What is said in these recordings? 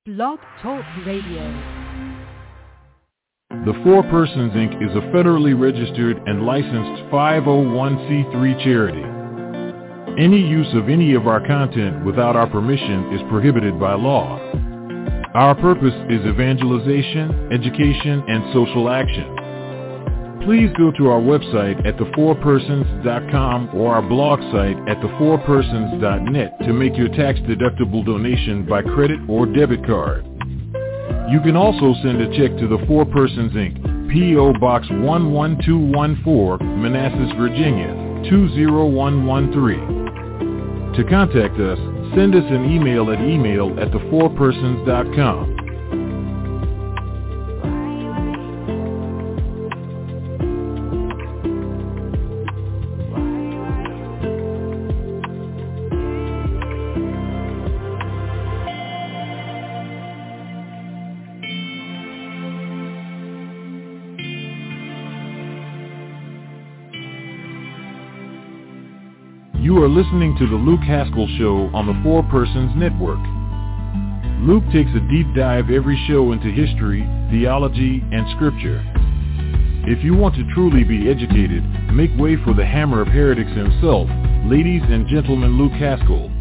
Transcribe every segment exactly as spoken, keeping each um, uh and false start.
Blog Talk Radio. The Four Persons, Incorporated is a federally registered and licensed five oh one c three charity. Any use of any of our content without our permission is prohibited by law. Our purpose is evangelization, education, and social action. Please go to our website at the four persons dot com or our blog site at the four persons dot net to make your tax-deductible donation by credit or debit card. You can also send a check to the Four Persons, Incorporated, P O. Box one one two one four, Manassas, Virginia, two zero one one three. To contact us, send us an email at email at the four persons dot com. You are listening to the Luke Haskell Show on the Four Persons Network. Luke takes a deep dive every show into history, theology, and scripture. If you want to truly be educated, make way for the hammer of heretics himself, ladies and gentlemen, Luke Haskell.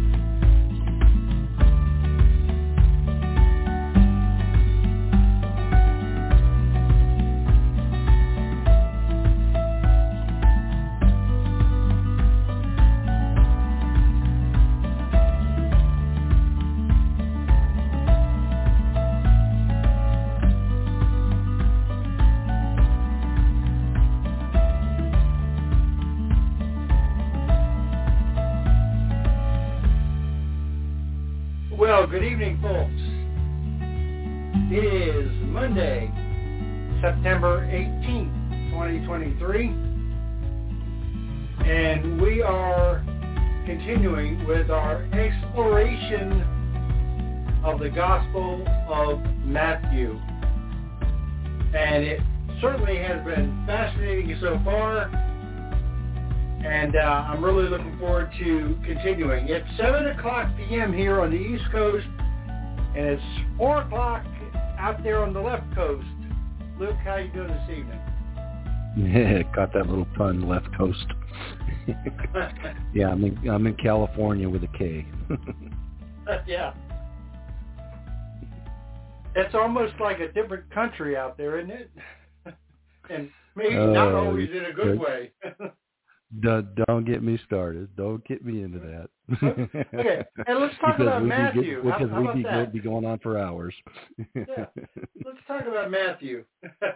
Well, good evening, folks. It is Monday, September eighteenth, twenty twenty-three, and we are continuing with our exploration of the Gospel of Matthew. And it certainly has been fascinating so far, and uh, I'm really looking forward to continuing. It's seven o'clock p.m. here on the East Coast, and it's four o'clock out there on the left coast. Luke, how you doing this evening? Yeah, got that little pun, left coast. Yeah, I'm in, I'm in California with a K. Yeah. It's almost like a different country out there, isn't it? And maybe uh, not always in a good way. Don't get me started. Don't get me into that. Okay, and let's talk about Matthew. Get, because how, how we'd about be, that? be going on for hours. Yeah, let's talk about Matthew.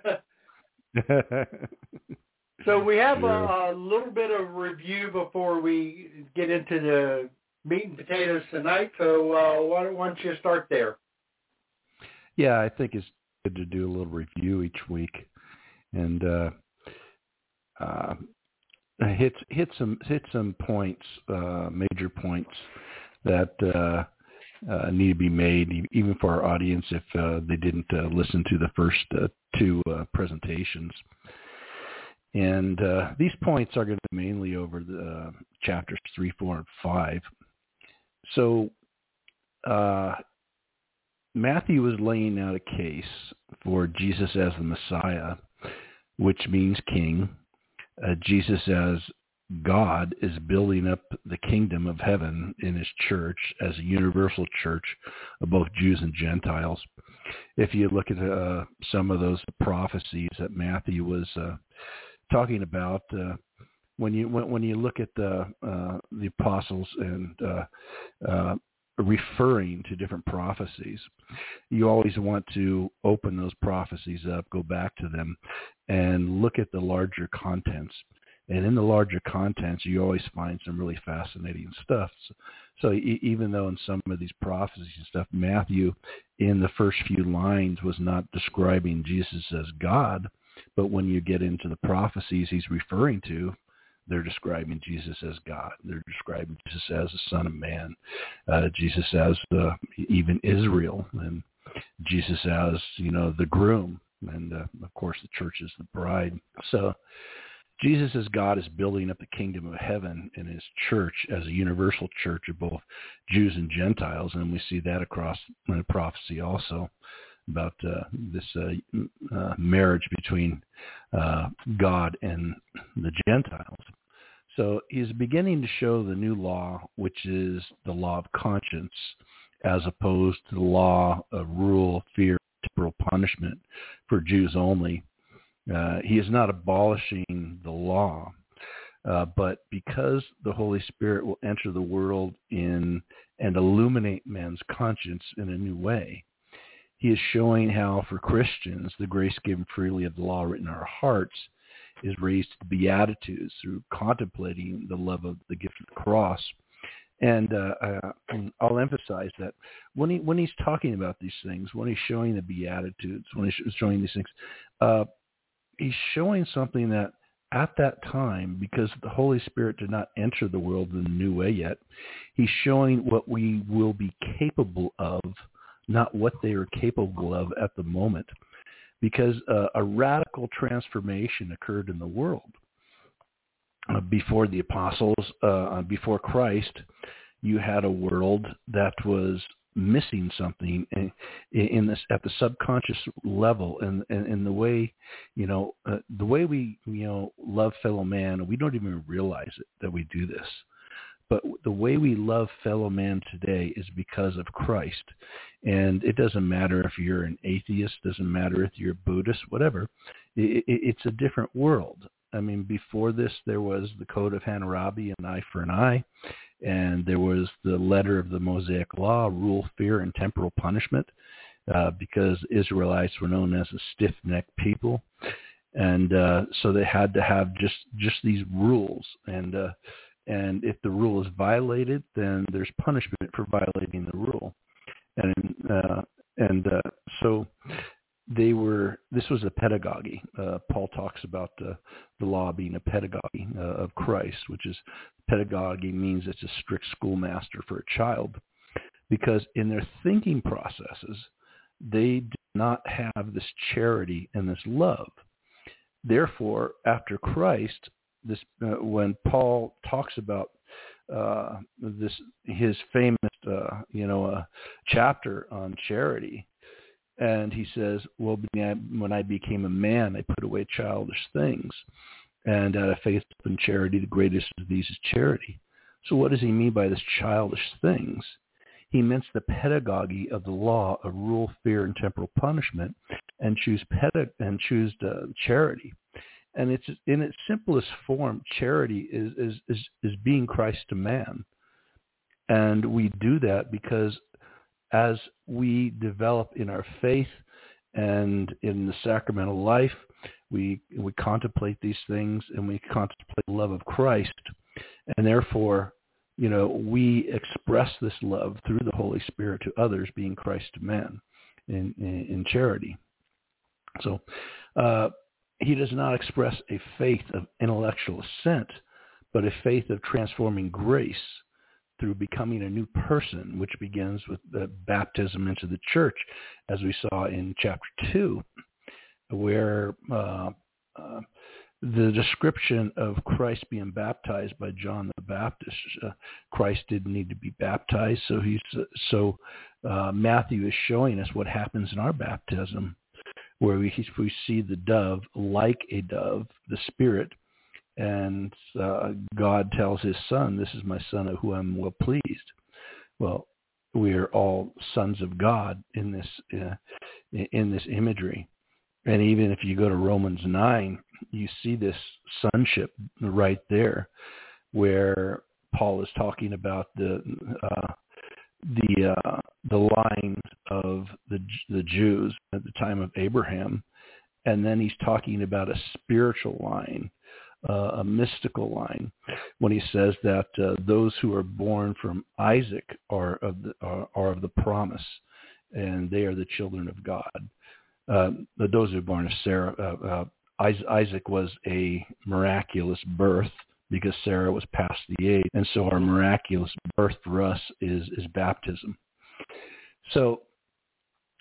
So we have yeah. a, a little bit of review before we get into the meat and potatoes tonight. So uh, why, don't, why don't you start there? Yeah, I think it's good to do a little review each week, and uh, uh, hit hit some hit some points, uh, major points that uh, uh, need to be made, even for our audience if uh, they didn't uh, listen to the first uh, two uh, presentations. And uh, these points are going to be mainly over the uh, chapters three, four, and five. So uh, Matthew is laying out a case for Jesus as the Messiah, which means king. Uh, Jesus as God is building up the kingdom of heaven in his church as a universal church of both Jews and Gentiles. If you look at uh, some of those prophecies that Matthew was uh, talking about, uh, when you when, when you look at the uh, the apostles and uh, uh, referring to different prophecies, you always want to open those prophecies up, go back to them, and look at the larger contents. And in the larger contents, you always find some really fascinating stuff. So, so e- even though in some of these prophecies and stuff, Matthew, in the first few lines, was not describing Jesus as God, but when you get into the prophecies he's referring to, they're describing Jesus as God. They're describing Jesus as the Son of Man, uh, Jesus as uh, even Israel, and Jesus as, you know, the groom. And, uh, of course, the church is the bride. So Jesus as God is building up the kingdom of heaven in his church as a universal church of both Jews and Gentiles, and we see that across the prophecy also about uh, this uh, uh, marriage between uh, God and the Gentiles. So he's beginning to show the new law, which is the law of conscience, as opposed to the law of rule, fear, temporal punishment for Jews only. Uh, he is not abolishing the law, uh, but because the Holy Spirit will enter the world in and illuminate man's conscience in a new way, he is showing how for Christians the grace given freely of the law written in our hearts is raised to the Beatitudes through contemplating the love of the gift of the cross. And uh, uh, I'll emphasize that when he when he's talking about these things, when he's showing the Beatitudes, when he's showing these things, uh, he's showing something that at that time, because the Holy Spirit did not enter the world in a new way yet, he's showing what we will be capable of, not what they are capable of at the moment, because uh, a radical transformation occurred in the world. Uh, before the apostles, uh, before Christ, you had a world that was missing something in, in this at the subconscious level, and in, in, in the way, you know, uh, the way we, you know, love fellow man, we don't even realize it that we do this. But the way we love fellow man today is because of Christ. And it doesn't matter if you're an atheist, doesn't matter if you're Buddhist, whatever. It, it, it's a different world. I mean, before this, there was the Code of Hammurabi, an eye for an eye, and there was the letter of the Mosaic Law, rule, fear, and temporal punishment, uh, because Israelites were known as a stiff-necked people. And uh, so they had to have just, just these rules. And uh, and if the rule is violated, then there's punishment for violating the rule. And uh, and uh, so they were. This was a pedagogy. Uh, Paul talks about uh, the law being a pedagogy uh, of Christ, which is pedagogy means it's a strict schoolmaster for a child, because in their thinking processes, they did not have this charity and this love. Therefore, after Christ, this uh, when Paul talks about uh, this, his famous, uh, you know, uh, chapter on charity, and he says, "Well, when I became a man, I put away childish things, and out of faith and charity, the greatest of these is charity." So, what does he mean by this childish things? He meant the pedagogy of the law of rule, fear, and temporal punishment, and choose pedag- and choose uh, charity. And it's in its simplest form, charity is, is is is being Christ to man, and we do that because as we develop in our faith and in the sacramental life, we we contemplate these things and we contemplate the love of Christ, and therefore, you know, we express this love through the Holy Spirit to others, being Christ to man in, in, in charity. So uh, he does not express a faith of intellectual assent, but a faith of transforming grace through becoming a new person, which begins with the baptism into the church, as we saw in chapter two, where uh, uh, the description of Christ being baptized by John the Baptist, uh, Christ didn't need to be baptized, so he's uh, so uh, Matthew is showing us what happens in our baptism, where we, we see the dove like a dove, the Spirit, and uh, God tells his son, "This is my son of whom I'm well pleased." Well, we are all sons of God in this uh, in this imagery. And even if you go to Romans nine, you see this sonship right there, where Paul is talking about the uh, the uh, the line of the the Jews at the time of Abraham, and then he's talking about a spiritual line, uh, a mystical line, when he says that uh, those who are born from Isaac are of the are, are of the promise, and they are the children of God. Uh, those who are born of Sarah, uh, uh, Isaac was a miraculous birth because Sarah was past the age, and so our miraculous birth for us is is baptism. So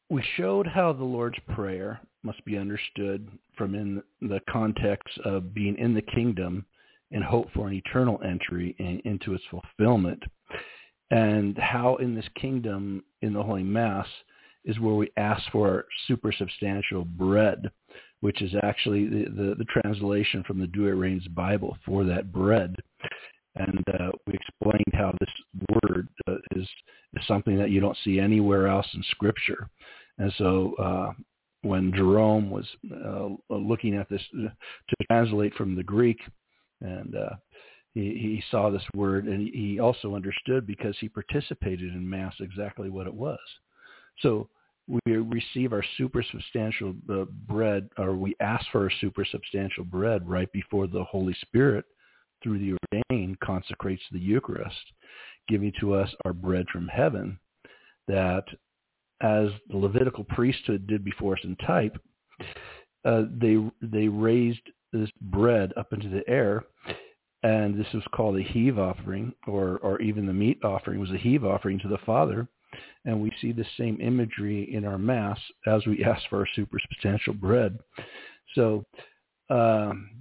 we showed how the Lord's Prayer must be understood from in the context of being in the kingdom and hope for an eternal entry in, into its fulfillment, and how in this kingdom, in the Holy Mass, is where we ask for supersubstantial bread, which is actually the, the, the translation from the Douay-Rheims Bible for that bread. And uh, we explained how this word uh, is, is something that you don't see anywhere else in Scripture. And so uh, when Jerome was uh, looking at this uh, to translate from the Greek, and uh, he, he saw this word, and he also understood because he participated in Mass exactly what it was. So we receive our supersubstantial uh, bread, or we ask for our supersubstantial bread right before the Holy Spirit, through the ordained, consecrates the Eucharist, giving to us our bread from heaven, that as the Levitical priesthood did before us in type, uh, they they raised this bread up into the air, and this was called a heave offering, or or even the meat offering was a heave offering to the Father. And we see the same imagery in our Mass as we ask for our supersubstantial bread. So um,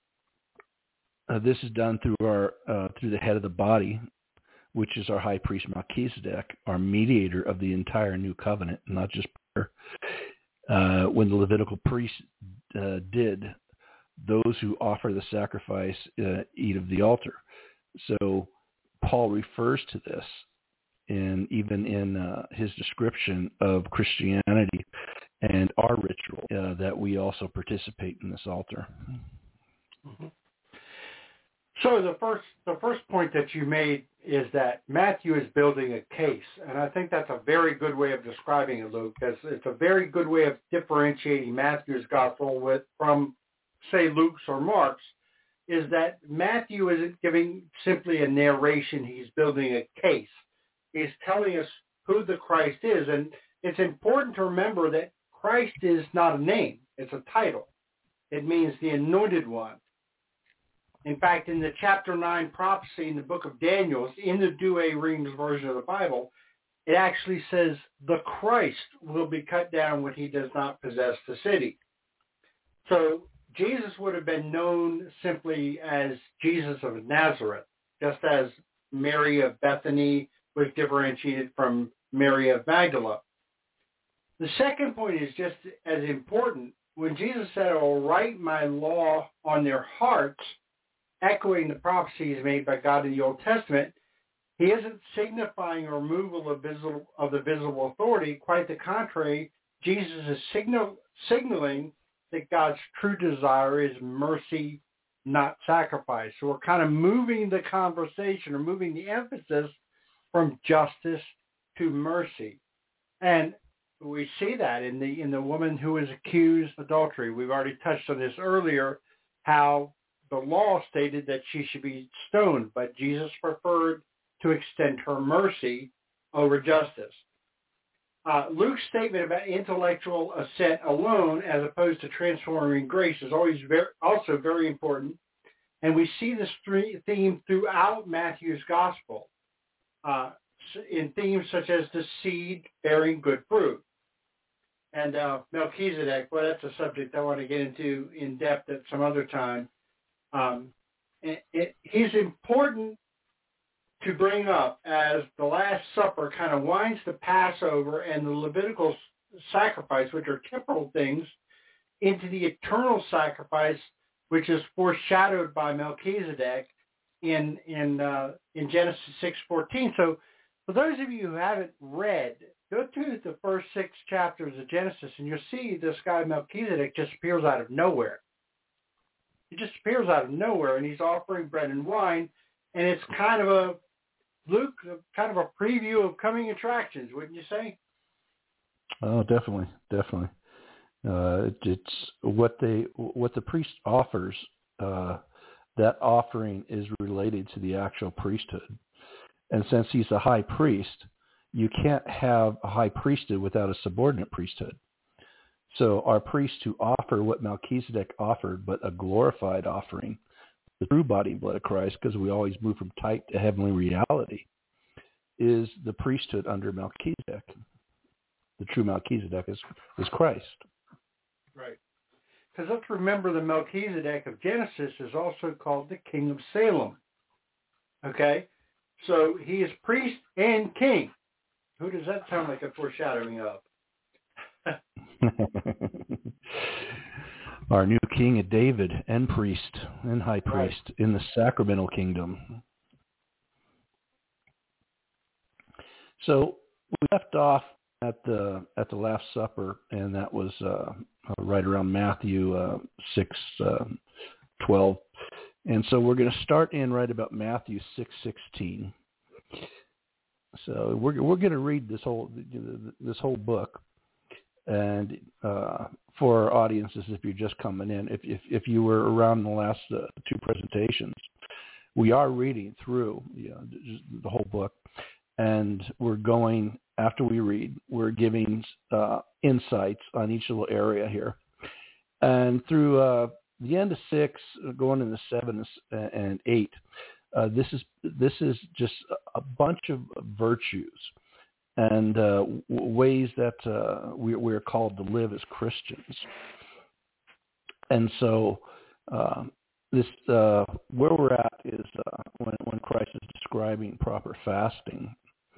uh, this is done through our uh, through the head of the body, which is our high priest Melchizedek, our mediator of the entire new covenant, not just prayer. Uh, when the Levitical priest uh, did, those who offer the sacrifice uh, eat of the altar. So Paul refers to this, and even in uh, his description of Christianity and our ritual, uh, that we also participate in this altar. Mm-hmm. So the first the first point that you made is that Matthew is building a case, and I think that's a very good way of describing it, Luke. It's, it's a very good way of differentiating Matthew's gospel with from, say, Luke's or Mark's, is that Matthew isn't giving simply a narration. He's building a case. He's telling us who the Christ is, and it's important to remember that Christ is not a name. It's a title. It means the anointed one. In fact, in the chapter nine prophecy in the book of Daniel, in the Douay-Rheims version of the Bible, it actually says the Christ will be cut down when he does not possess the city. So Jesus would have been known simply as Jesus of Nazareth, just as Mary of Bethany was differentiated from Mary of Magdala. The second point is just as important. When Jesus said, I will write my law on their hearts, echoing the prophecies made by God in the Old Testament, he isn't signifying a removal of, visible, of the visible authority. Quite the contrary, Jesus is signal, signaling that God's true desire is mercy, not sacrifice. So we're kind of moving the conversation or moving the emphasis from justice to mercy. And we see that in the in the woman who was accused of adultery. We've already touched on this earlier, how the law stated that she should be stoned, but Jesus preferred to extend her mercy over justice. Uh, Luke's statement about intellectual assent alone as opposed to transforming grace is always very, also very important. And we see this theme throughout Matthew's gospel uh, in themes such as the seed bearing good fruit. And uh, Melchizedek, well, that's a subject I want to get into in depth at some other time. Um, it, it, he's important to bring up as the Last Supper kind of winds the Passover and the Levitical sacrifice, which are temporal things, into the eternal sacrifice, which is foreshadowed by Melchizedek in in uh, in Genesis six fourteen. So, for those of you who haven't read, go through the first six chapters of Genesis, and you'll see this guy Melchizedek just appears out of nowhere. He just appears out of nowhere, and he's offering bread and wine, and it's kind of a, Luke, kind of a preview of coming attractions, wouldn't you say? Oh, definitely, definitely. Uh, it, it's what they, what the priest offers. Uh, that offering is related to the actual priesthood, and since he's a high priest, you can't have a high priesthood without a subordinate priesthood. So our priests who offer what Melchizedek offered, but a glorified offering, the true body and blood of Christ, because we always move from type to heavenly reality, is the priesthood under Melchizedek. the true Melchizedek is, is Christ. Right. Because let's remember the Melchizedek of Genesis is also called the King of Salem. Okay? So he is priest and king. Who does that sound like a foreshadowing of? Our new king of David and priest and high priest right. in the sacramental kingdom. So we left off at the at the Last Supper, and that was uh, right around Matthew uh, six uh, twelve, and so we're going to start in right about Matthew six sixteen. So we're we're going to read this whole this whole book, and uh, for our audiences, if you're just coming in, if if, if you were around the last uh, two presentations, we are reading through you know, the whole book, and we're going after we read, we're giving uh, insights on each little area here, and through uh, the end of six, going into seven and eight. Uh, this is this is just a bunch of virtues and uh, w- ways that uh, we, we're called to live as Christians. And so uh, this uh, where we're at is uh, when, when Christ is describing proper fasting.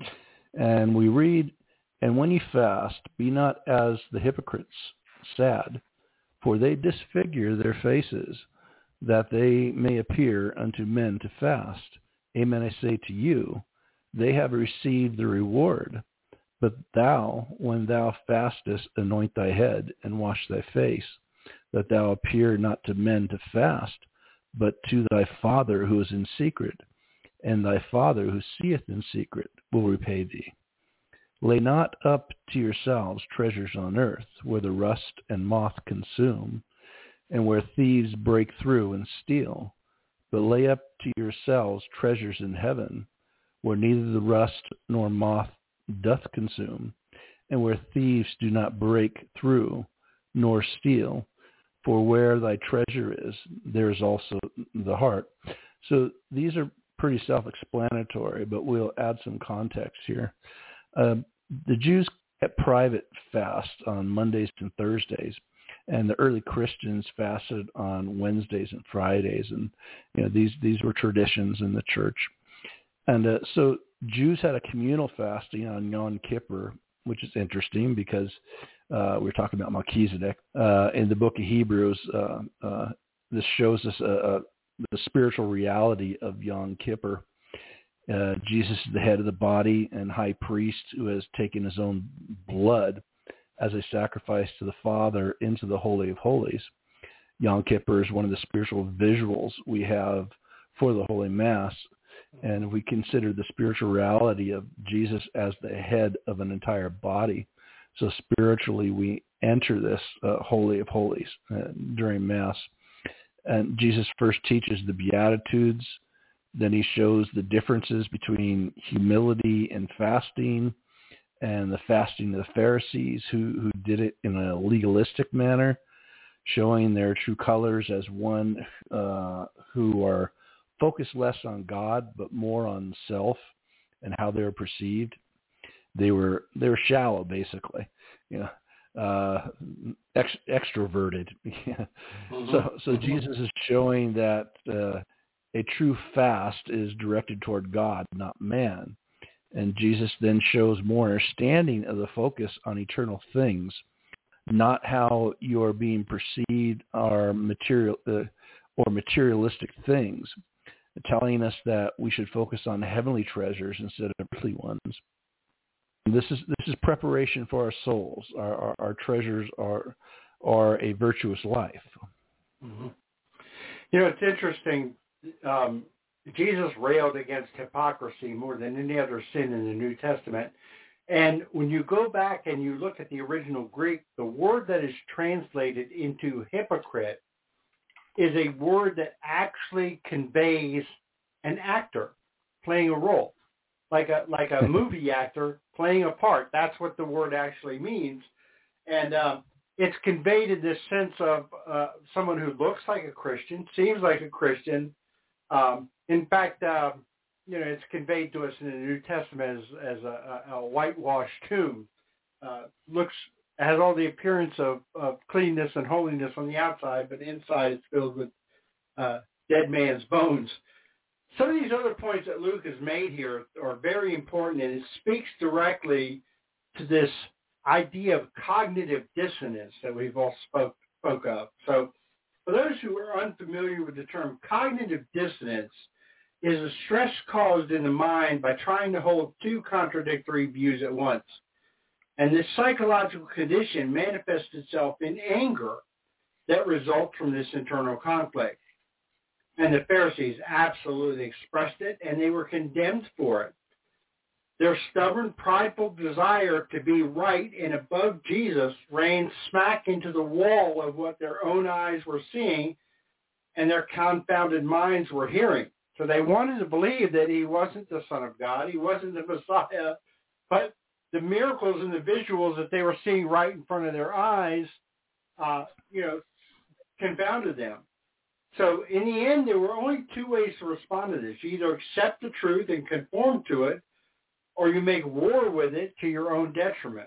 And we read, "And when you fast, be not as the hypocrites, sad, for they disfigure their faces, that they may appear unto men to fast. Amen, I say to you, they have received the reward. But thou, when thou fastest, anoint thy head and wash thy face, that thou appear not to men to fast, but to thy Father who is in secret, and thy Father who seeth in secret will repay thee. Lay not up to yourselves treasures on earth, where the rust and moth consume, and where thieves break through and steal, but lay up to yourselves treasures in heaven, where neither the rust nor moth doth consume, and where thieves do not break through nor steal. For where thy treasure is, there is also the heart." So these are pretty self-explanatory, but we'll add some context here. Uh, the Jews kept private fast on Mondays and Thursdays, and the early Christians fasted on Wednesdays and Fridays, and you know these these were traditions in the church. And uh, so Jews had a communal fasting on Yom Kippur, which is interesting because uh, we're talking about Melchizedek. Uh, in the book of Hebrews, uh, uh, this shows us uh, uh, the spiritual reality of Yom Kippur. Uh, Jesus is the head of the body and high priest who has taken his own blood as a sacrifice to the Father into the Holy of Holies. Yom Kippur is one of the spiritual visuals we have for the Holy Mass, and we consider the spiritual reality of Jesus as the head of an entire body. So spiritually, we enter this uh, Holy of Holies uh, during Mass. And Jesus first teaches the Beatitudes, then he shows the differences between humility and fasting, and the fasting of the Pharisees who, who did it in a legalistic manner, showing their true colors as one uh, who are focused less on God but more on self and how they're perceived. They were they were shallow, basically, you know, uh, ex- extroverted. mm-hmm. So so mm-hmm. Jesus is showing that uh, a true fast is directed toward God, not man. And Jesus then shows more understanding of the focus on eternal things, not how you're being perceived are material uh, or materialistic things, telling us that we should focus on heavenly treasures instead of earthly ones. And this is this is preparation for our souls. Our our, our treasures are are a virtuous life. Mm-hmm. You know, it's interesting. Um, Jesus railed against hypocrisy more than any other sin in the New Testament. And when you go back and you look at the original Greek, the word that is translated into hypocrite is a word that actually conveys an actor playing a role, like a like a movie actor playing a part. That's what the word actually means. And um, it's conveyed in this sense of uh, someone who looks like a Christian, seems like a Christian. Um, in fact, uh, you know, it's conveyed to us in the New Testament as, as a, a whitewashed tomb. uh, looks has all the appearance of, of cleanness and holiness on the outside, but inside it's filled with uh, dead man's bones. Some of these other points that Luke has made here are very important, and it speaks directly to this idea of cognitive dissonance that we've all spoke, spoke of. So for those who are unfamiliar with the term, cognitive dissonance is a stress caused in the mind by trying to hold two contradictory views at once. And this psychological condition manifests itself in anger that results from this internal conflict. And the Pharisees absolutely expressed it, and they were condemned for it. Their stubborn, prideful desire to be right and above Jesus ran smack into the wall of what their own eyes were seeing and their confounded minds were hearing. So they wanted to believe that he wasn't the Son of God, he wasn't the Messiah, but the miracles and the visuals that they were seeing right in front of their eyes, uh, you know, confounded them. So in the end, there were only two ways to respond to this. You either accept the truth and conform to it, or you make war with it to your own detriment.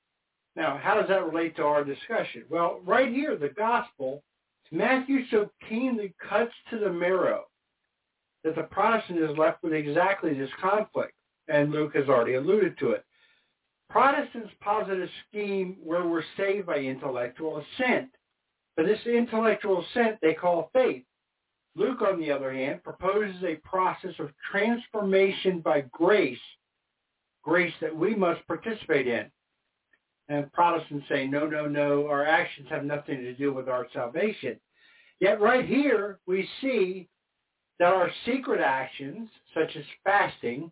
Now, how does that relate to our discussion? Well, right here, the gospel, Matthew so keenly cuts to the marrow that the Protestant is left with exactly this conflict, and Luke has already alluded to it. Protestants posit a scheme where we're saved by intellectual assent, but this intellectual assent they call faith. Luke, on the other hand, proposes a process of transformation by grace, grace that we must participate in. And Protestants say, no, no, no, our actions have nothing to do with our salvation. Yet right here, we see that our secret actions, such as fasting,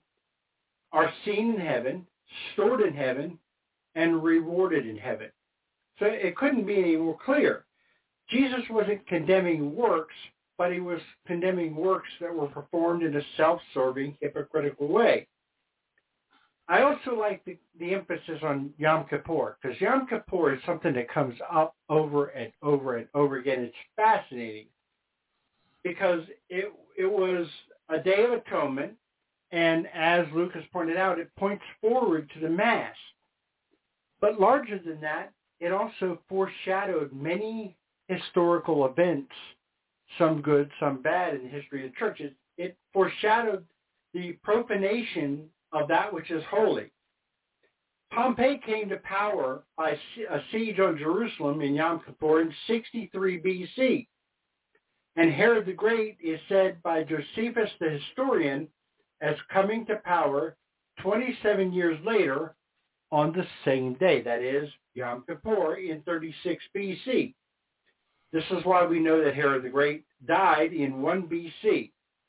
are seen in heaven, stored in heaven, and rewarded in heaven. So it couldn't be any more clear. Jesus wasn't condemning works, but he was condemning works that were performed in a self-serving, hypocritical way. I also like the, the emphasis on Yom Kippur, because Yom Kippur is something that comes up over and over and over again. It's fascinating because it it was a day of atonement, and as Lucas pointed out, it points forward to the Mass. But larger than that, it also foreshadowed many historical events, some good, some bad in the history of the church. It, it foreshadowed the profanation of that which is holy. Pompey came to power by a siege on Jerusalem in Yom Kippur in sixty-three B C. And Herod the Great is said by Josephus the historian as coming to power twenty-seven years later on the same day, that is, Yom Kippur in thirty-six B C. This is why we know that Herod the Great died in one B C.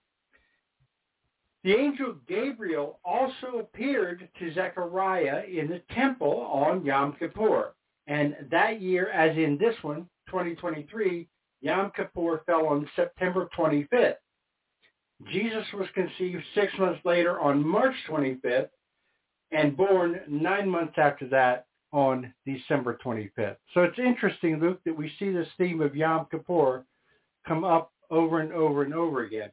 The angel Gabriel also appeared to Zechariah in the temple on Yom Kippur. And that year, as in this one, twenty twenty-three, Yom Kippur fell on September twenty-fifth. Jesus was conceived six months later on March twenty-fifth and born nine months after that on December twenty-fifth. So it's interesting, Luke, that we see this theme of Yom Kippur come up over and over and over again.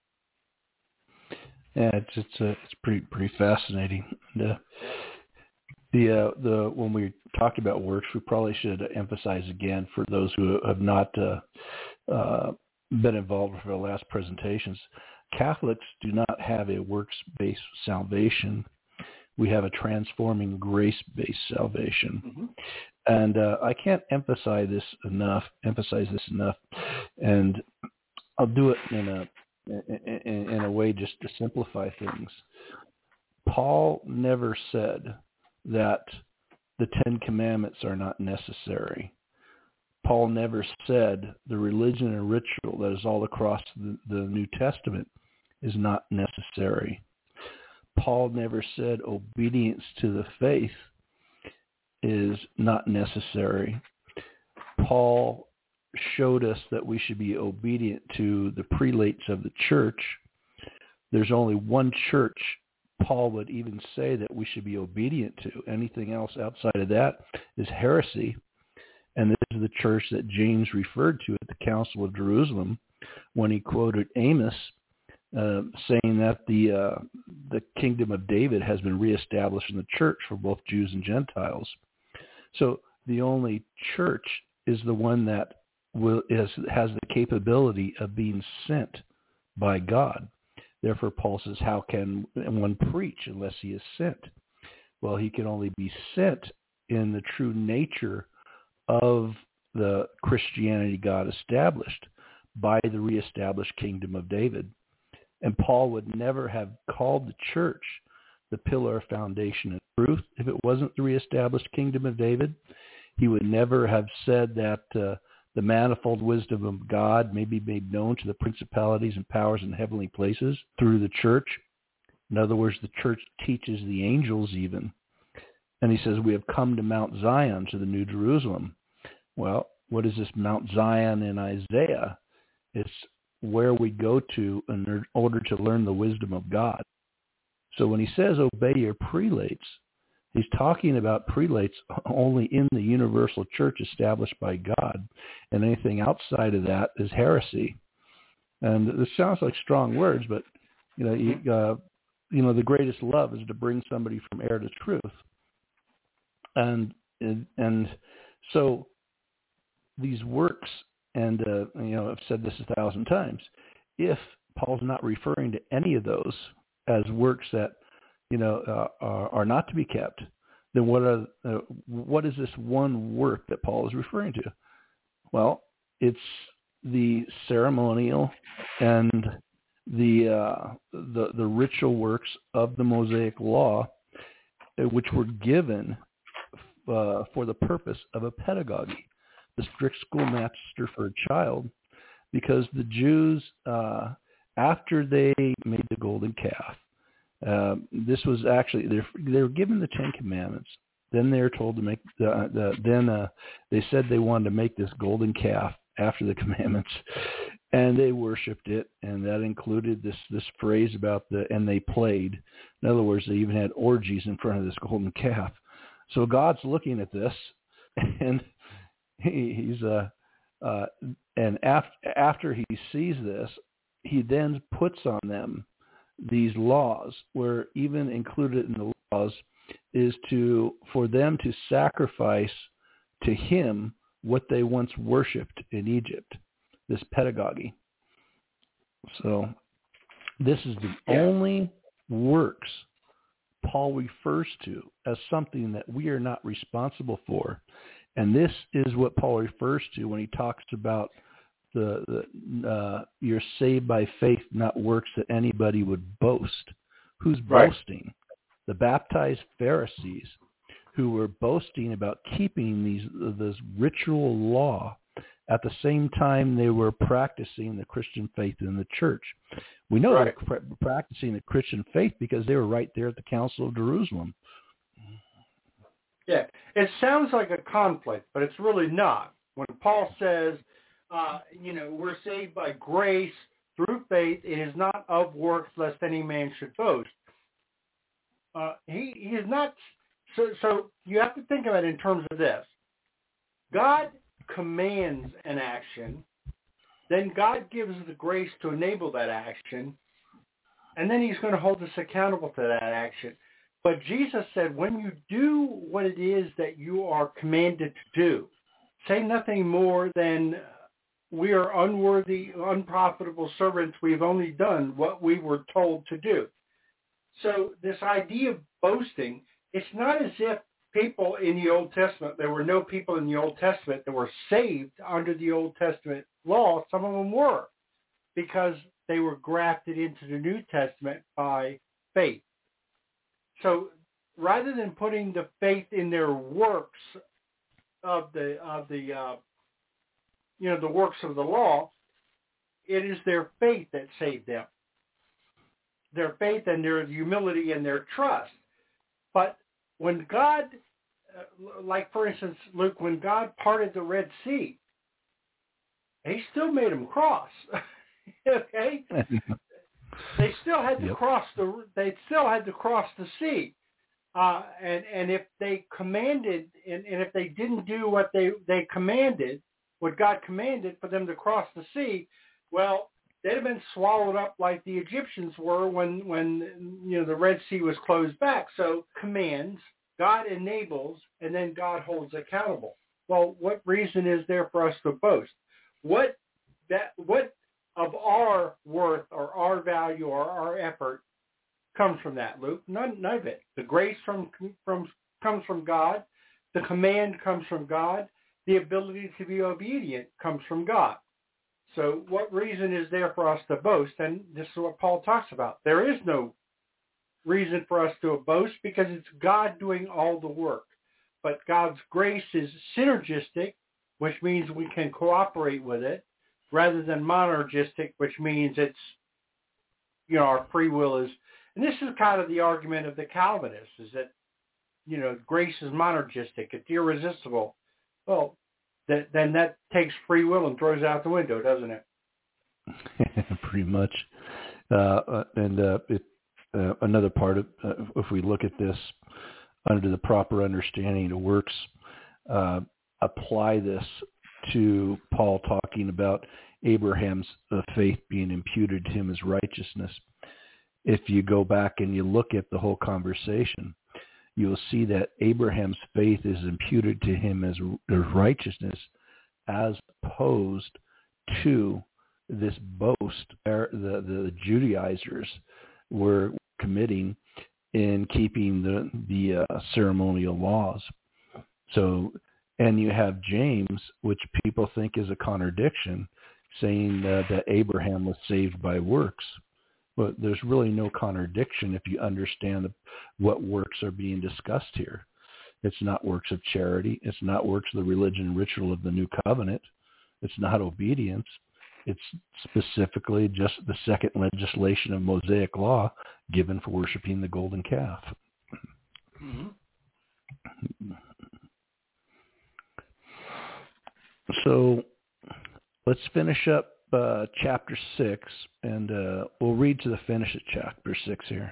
Yeah, it's it's uh, it's pretty pretty fascinating. And, uh, the uh, the when we talked about works, we probably should emphasize again for those who have not uh, uh, been involved for the last presentations. Catholics do not have a works-based salvation. We have a transforming grace-based salvation, mm-hmm. and uh, I can't emphasize this enough. Emphasize this enough, and I'll do it in a in, in a way just to simplify things. Paul never said that the Ten Commandments are not necessary. Paul never said the religion and ritual that is all across the, the New Testament is not necessary. Paul never said obedience to the faith is not necessary. Paul showed us that we should be obedient to the prelates of the church. There's only one church Paul would even say that we should be obedient to. Anything else outside of that is heresy. And this is the church that James referred to at the Council of Jerusalem when he quoted Amos, uh, saying that the uh, the kingdom of David has been reestablished in the church for both Jews and Gentiles. So the only church is the one that will is has the capability of being sent by God. Therefore, Paul says, how can one preach unless he is sent? Well, he can only be sent in the true nature of the Christianity God established by the reestablished kingdom of David. And Paul would never have called the church the pillar of foundation of truth if it wasn't the reestablished kingdom of David. He would never have said that uh, the manifold wisdom of God may be made known to the principalities and powers in heavenly places through the church. In other words, the church teaches the angels even. And he says, we have come to Mount Zion, to the New Jerusalem. Well, what is this Mount Zion in Isaiah? It's where we go to in order to learn the wisdom of God. So when he says obey your prelates, he's talking about prelates only in the universal church established by God, and anything outside of that is heresy. And this sounds like strong words, but you know, you, uh, you know, the greatest love is to bring somebody from error to truth. And and, and so these works, and uh, you know, I've said this a thousand times, if Paul's not referring to any of those as works that, you know, uh, are, are not to be kept, then what are uh, what is this one work that Paul is referring to? Well, it's the ceremonial and the uh, the the ritual works of the Mosaic Law, which were given uh, for the purpose of a pedagogy, the strict schoolmaster for a child, because the Jews, uh, after they made the golden calf, uh, this was actually, they were given the Ten Commandments. Then they were told to make, the, the then uh, they said they wanted to make this golden calf after the commandments, and they worshipped it, and that included this, this phrase about the, and they played. In other words, they even had orgies in front of this golden calf. So God's looking at this, and he, he's uh, uh, and after after he sees this, he then puts on them these laws, where even included in the laws is to for them to sacrifice to him what they once worshipped in Egypt, this pedagogy. So this is the yeah. only works Paul refers to as something that we are not responsible for. And this is what Paul refers to when he talks about the, the uh, you're saved by faith, not works that anybody would boast. Who's right. boasting? The baptized Pharisees, who were boasting about keeping these this ritual law at the same time they were practicing the Christian faith in the church. We know right. they're practicing the Christian faith because they were right there at the Council of Jerusalem. Yeah, it sounds like a conflict, but it's really not. When Paul says, uh, you know, we're saved by grace through faith, it is not of works, lest any man should boast. Uh, he, he is not. So, so you have to think about it in terms of this. God commands an action, then God gives the grace to enable that action, and then he's going to hold us accountable to that action. But Jesus said, when you do what it is that you are commanded to do, say nothing more than, we are unworthy, unprofitable servants. We've only done what we were told to do. So this idea of boasting, it's not as if people in the Old Testament, there were no people in the Old Testament that were saved under the Old Testament law. Some of them were, because they were grafted into the New Testament by faith. So rather than putting the faith in their works of the of the uh, you know the works of the law, it is their faith that saved them. Their faith and their humility and their trust. But when God, uh, like for instance, Luke, when God parted the Red Sea, he still made them cross. Okay. They still had to yep. cross the. They still had to cross the sea, uh, and and if they commanded, and, and if they didn't do what they, they commanded, what God commanded for them to cross the sea, well, they'd have been swallowed up like the Egyptians were when, when you know the Red Sea was closed back. So commands, God enables, and then God holds accountable. Well, what reason is there for us to boast? What that what of our worth or our value or our effort comes from that, Luke? None, none of it. The grace from from comes from God. The command comes from God. The ability to be obedient comes from God. So what reason is there for us to boast? And this is what Paul talks about. There is no reason for us to boast because it's God doing all the work. But God's grace is synergistic, which means we can cooperate with it, rather than monergistic, which means it's, you know, our free will is. And this is kind of the argument of the Calvinists, is that, you know, grace is monergistic. It's irresistible. Well, that, then that takes free will and throws it out the window, doesn't it? Pretty much. Uh, and uh, it, uh, another part of, uh, if we look at this under the proper understanding of works, uh, apply this to Paul talking about Abraham's uh, faith being imputed to him as righteousness. If you go back and you look at the whole conversation, you'll see that Abraham's faith is imputed to him as, as righteousness, as opposed to this boast the, the Judaizers were committing in keeping the, the uh, ceremonial laws. So, and you have James, which people think is a contradiction, saying uh, that Abraham was saved by works. But there's really no contradiction if you understand what works are being discussed here. It's not works of charity. It's not works of the religion and ritual of the new covenant. It's not obedience. It's specifically just the second legislation of Mosaic law given for worshiping the golden calf. Mm-hmm. So let's finish up uh, chapter six, and uh, we'll read to the finish of chapter six here.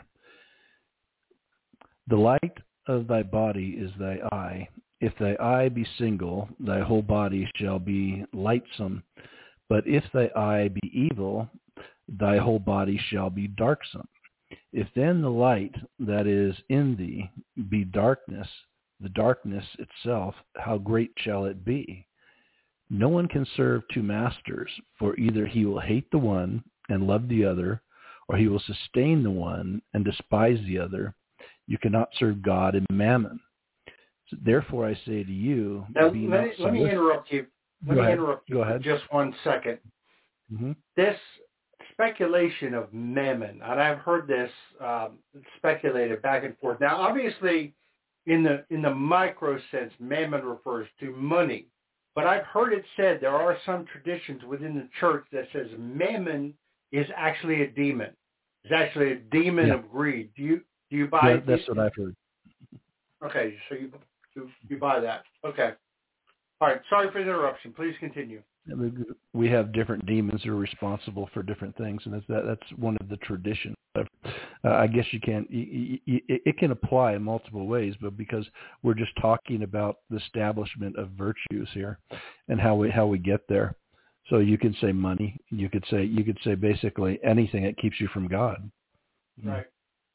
The light of thy body is thy eye. If thy eye be single, thy whole body shall be lightsome. But if thy eye be evil, thy whole body shall be darksome. If then the light that is in thee be darkness, the darkness itself, how great shall it be? No one can serve two masters, for either he will hate the one and love the other, or he will sustain the one and despise the other. You cannot serve God and mammon. So therefore I say to you, now, be let, not me, let me interrupt you. Let Go me ahead. interrupt you Go for ahead. just one second. Mm-hmm. This speculation of mammon, and I've heard this um, speculated back and forth. Now, obviously, in the in the micro sense, mammon refers to money. But I've heard it said there are some traditions within the church that says mammon is actually a demon. It's actually a demon Yeah. of greed. Do you do you buy? Yeah, that's what I've heard. Okay, so you you, you buy that. Okay. All right. Sorry for the interruption. Please continue. We have different demons who are responsible for different things, and that's that, that's one of the traditions. Uh, I guess you can you, you, it can apply in multiple ways, but because we're just talking about the establishment of virtues here and how we how we get there. So you could say money. You could say you could say basically anything that keeps you from God. Right.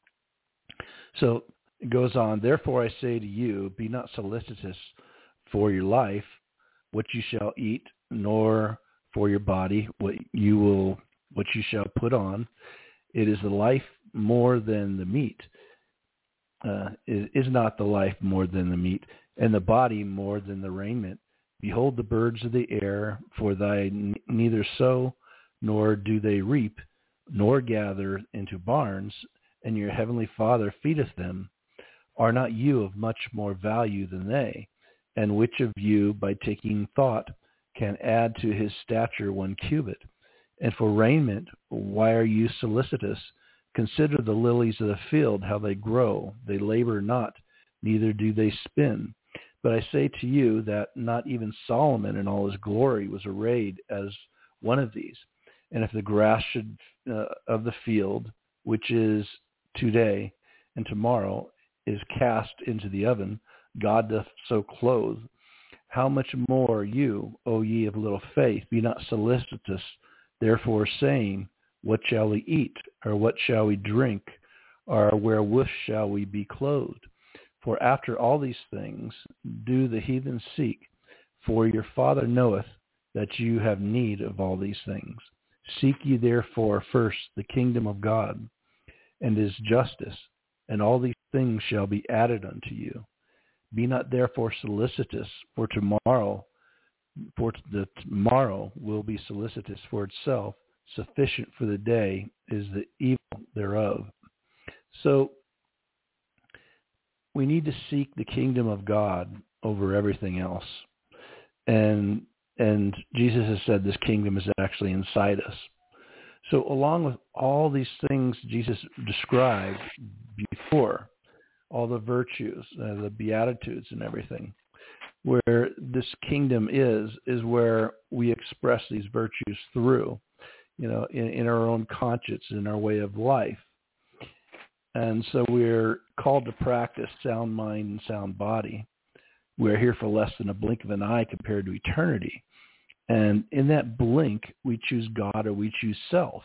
So it goes on. Therefore, I say to you, be not solicitous for your life, what you shall eat, nor for your body, what you will, what you shall put on. It is the life more than the meat. Uh, it is not the life more than the meat, and the body more than the raiment. Behold the birds of the air, for thy n- neither sow, nor do they reap, nor gather into barns, and your heavenly Father feedeth them. Are not you of much more value than they? And which of you, by taking thought, can add to his stature one cubit? And for raiment, why are you solicitous? Consider the lilies of the field, how they grow. They labor not, neither do they spin. But I say to you that not even Solomon in all his glory was arrayed as one of these. And if the grass should uh, of the field, which is today and tomorrow, is cast into the oven, God doth so clothe. How much more you, O ye of little faith, be not solicitous, therefore saying, what shall we eat, or what shall we drink, or wherewith shall we be clothed? For after all these things do the heathen seek, for your Father knoweth that you have need of all these things. Seek ye therefore first the kingdom of God and his justice, and all these things shall be added unto you. Be not therefore solicitous for tomorrow, for the tomorrow will be solicitous for itself. Sufficient for the day is the evil thereof. So we need to seek the kingdom of God over everything else. And and Jesus has said this kingdom is actually inside us. So along with all these things Jesus described before, all the virtues, uh, the Beatitudes and everything, where this kingdom is, is where we express these virtues through, you know, in, in our own conscience, in our way of life. And so we're called to practice sound mind and sound body. We're here for less than a blink of an eye compared to eternity. And in that blink, we choose God or we choose self.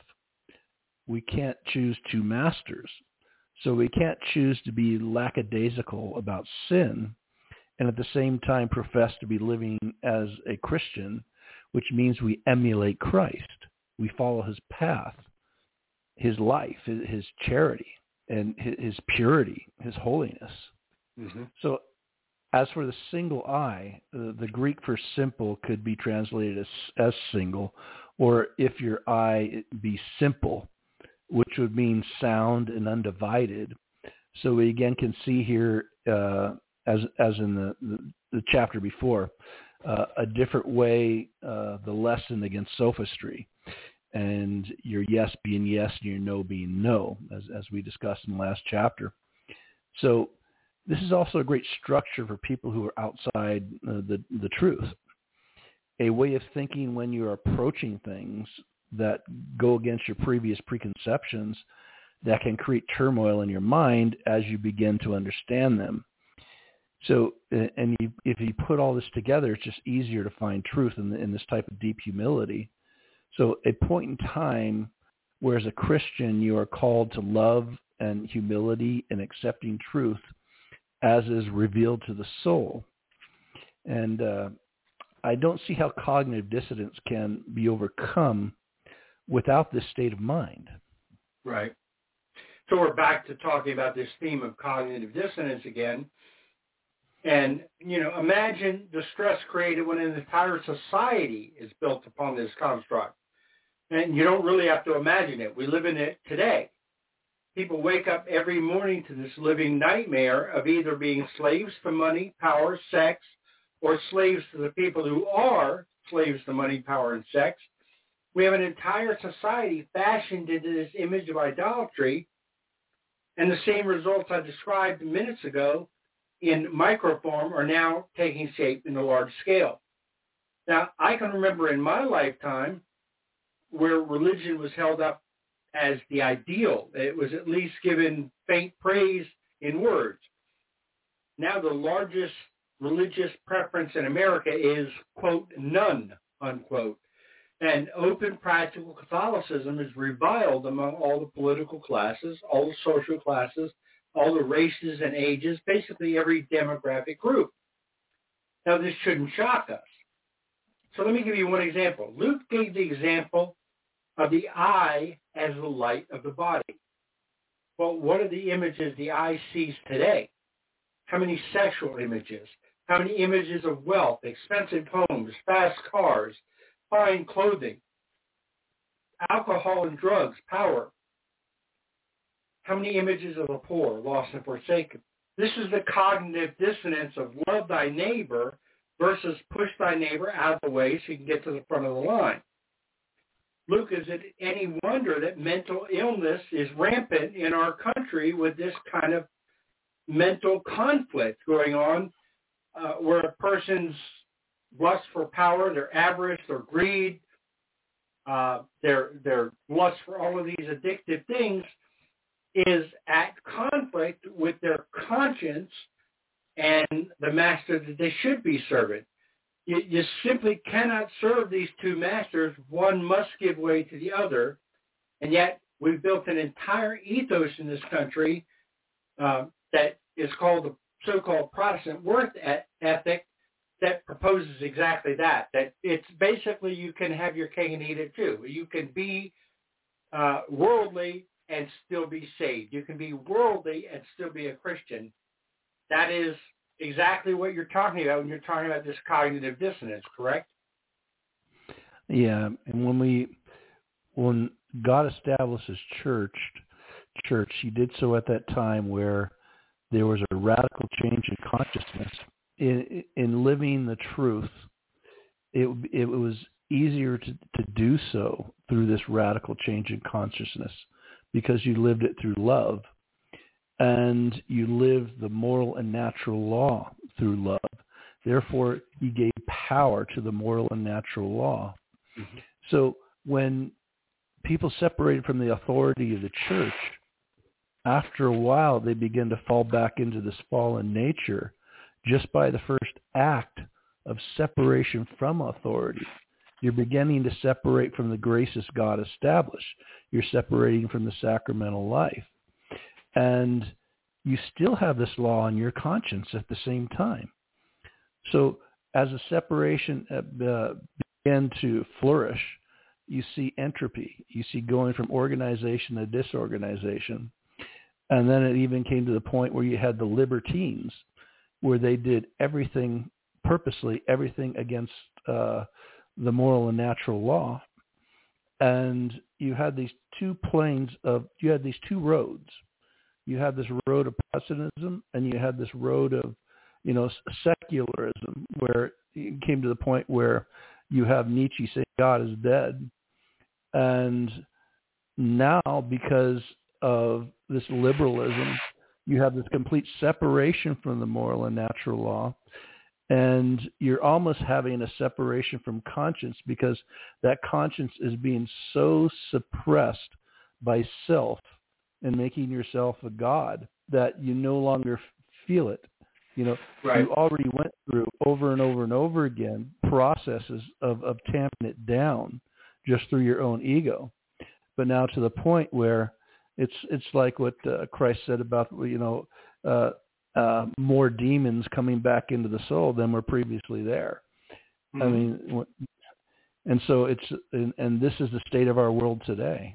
We can't choose two masters. So we can't choose to be lackadaisical about sin and at the same time profess to be living as a Christian, which means we emulate Christ. We follow his path, his life, his charity, and his purity, his holiness. Mm-hmm. So as for the single eye, uh, the Greek for simple could be translated as, as single, or if your eye be simple, which would mean sound and undivided. So we again can see here, uh, as as in the, the, the chapter before, uh, a different way, uh, the lesson against sophistry, and your yes being yes and your no being no, as as we discussed in the last chapter. So this is also a great structure for people who are outside uh, the the truth, a way of thinking when you're approaching things that go against your previous preconceptions that can create turmoil in your mind as you begin to understand them. So, and you, if you put all this together, it's just easier to find truth in, the, in this type of deep humility. So a point in time where as a Christian you are called to love and humility and accepting truth as is revealed to the soul. And uh, I don't see how cognitive dissonance can be overcome without this state of mind. Right. So we're back to talking about this theme of cognitive dissonance again. And, you know, imagine the stress created when an entire society is built upon this construct. And you don't really have to imagine it. We live in it today. People wake up every morning to this living nightmare of either being slaves to money, power, sex, or slaves to the people who are slaves to money, power, and sex. We have an entire society fashioned into this image of idolatry, and the same results I described minutes ago in microform are now taking shape in a large scale. Now, I can remember in my lifetime where religion was held up as the ideal. It was at least given faint praise in words. Now the largest religious preference in America is, quote, none, unquote. And open practical Catholicism is reviled among all the political classes, all the social classes, all the races and ages, basically every demographic group. Now, this shouldn't shock us. So let me give you one example. Luke gave the example of the eye as the light of the body. Well, what are the images the eye sees today? How many sexual images? How many images of wealth, expensive homes, fast cars, fine clothing, alcohol and drugs, power? How many images of the poor, lost and forsaken? This is the cognitive dissonance of love thy neighbor versus push thy neighbor out of the way so you can get to the front of the line. Luke, is it any wonder that mental illness is rampant in our country with this kind of mental conflict going on, uh, where a person's lust for power, their avarice, their greed, uh, their their lust for all of these addictive things is at conflict with their conscience and the master that they should be serving. You, you simply cannot serve these two masters. One must give way to the other. And yet we've built an entire ethos in this country uh, that is called the so-called Protestant worth ethic that proposes exactly that, that it's basically you can have your cake and eat it too. You can be uh, worldly and still be saved. You can be worldly and still be a Christian. That is exactly what you're talking about when you're talking about this cognitive dissonance, correct? Yeah, and when we, when God establishes church, church, he did so at that time where there was a radical change in consciousness. In, in living the truth, it, it was easier to, to do so through this radical change in consciousness because you lived it through love, and you lived the moral and natural law through love. Therefore, he gave power to the moral and natural law. Mm-hmm. So when people separated from the authority of the church, after a while they begin to fall back into this fallen nature just by the first act of separation from authority. You're beginning to separate from the graces God established. You're separating from the sacramental life. And you still have this law on your conscience at the same time. So as a separation uh, began to flourish, you see entropy. You see going from organization to disorganization. And then it even came to the point where you had the libertines, where they did everything purposely, everything against uh, the moral and natural law. And you had these two planes of, you had these two roads. You had this road of Protestantism, and you had this road of, you know, secularism, where it came to the point where you have Nietzsche saying God is dead. And now, because of this liberalism, you have this complete separation from the moral and natural law, and you're almost having a separation from conscience because that conscience is being so suppressed by self and making yourself a god that you no longer feel it. You know, right. You already went through over and over and over again processes of, of tamping it down just through your own ego. But now to the point where it's it's like what uh, Christ said about, you know, uh, uh, more demons coming back into the soul than were previously there. Mm-hmm. I mean, and so it's, and, and this is the state of our world today.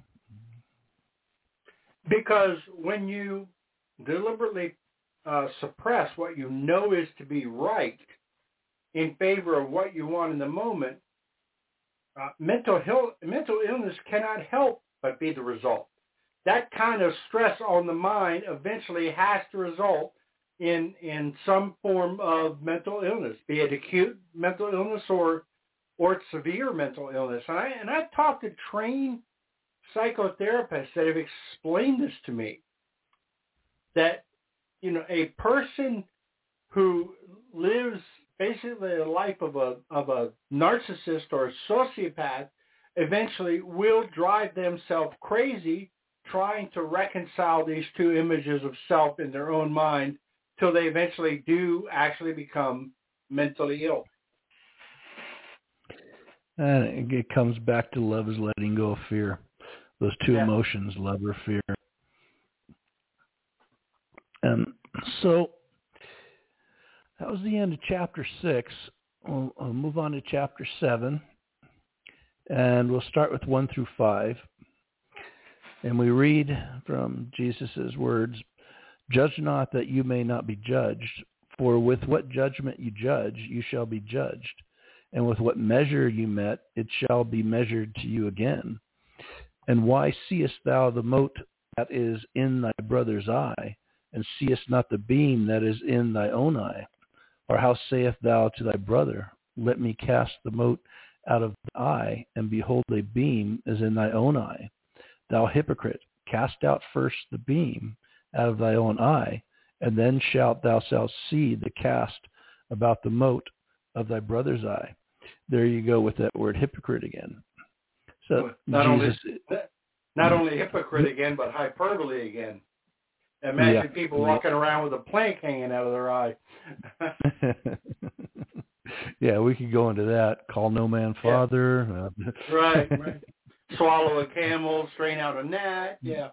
Because when you deliberately uh, suppress what you know is to be right in favor of what you want in the moment, uh, mental, Ill- mental illness cannot help but be the result. That kind of stress on the mind eventually has to result in in some form of mental illness, be it acute mental illness or or severe mental illness. And I and I've talked to trained psychotherapists that have explained this to me, that, you know, a person who lives basically a life of a of a narcissist or a sociopath eventually will drive themselves crazy trying to reconcile these two images of self in their own mind till they eventually do actually become mentally ill. And it comes back to love is letting go of fear. Those two yeah. emotions, love or fear. And so that was the end of chapter six. We'll, we'll move on to chapter seven. And we'll start with one through five. And we read from Jesus' words, "Judge not that you may not be judged, for with what judgment you judge, you shall be judged. And with what measure you met, it shall be measured to you again. And why seest thou the mote that is in thy brother's eye, and seest not the beam that is in thy own eye? Or how sayest thou to thy brother, let me cast the mote out of thy eye, and behold, a beam is in thy own eye? Thou hypocrite, cast out first the beam out of thy own eye, and then shalt thou shalt see the cast about the mote of thy brother's eye." There you go with that word hypocrite again. So not Jesus, only not only hypocrite again, but hyperbole again. Imagine yeah, people walking around with a plank hanging out of their eye. Yeah, we could go into that. Call no man father. Yeah. Uh, right, right. Swallow a camel, strain out a gnat. Yeah.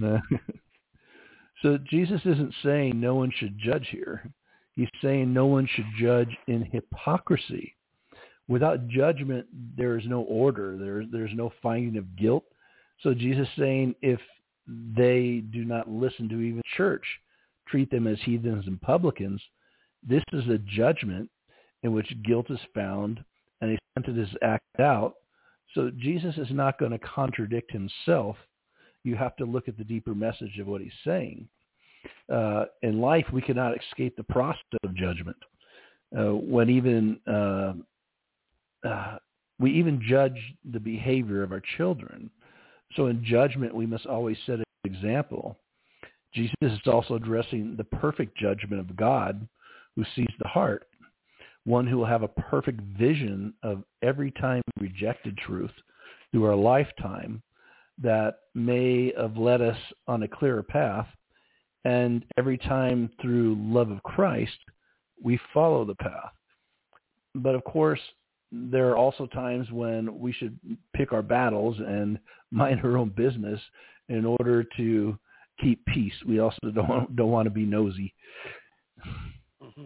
So Jesus isn't saying no one should judge here. He's saying no one should judge in hypocrisy. Without judgment, there is no order. There, there's no finding of guilt. So Jesus is saying if they do not listen to even church, treat them as heathens and publicans, this is a judgment in which guilt is found and a sentence is acted out. So Jesus is not going to contradict himself. You have to look at the deeper message of what he's saying. Uh, in life, we cannot escape the process of judgment. Uh, when even uh, uh, we even judge the behavior of our children. So in judgment, we must always set an example. Jesus is also addressing the perfect judgment of God who sees the heart, one who will have a perfect vision of every time we rejected truth through our lifetime that may have led us on a clearer path, and every time through love of Christ, we follow the path. But of course, there are also times when we should pick our battles and mind our own business in order to keep peace. We also don't, don't want to be nosy. Mm-hmm.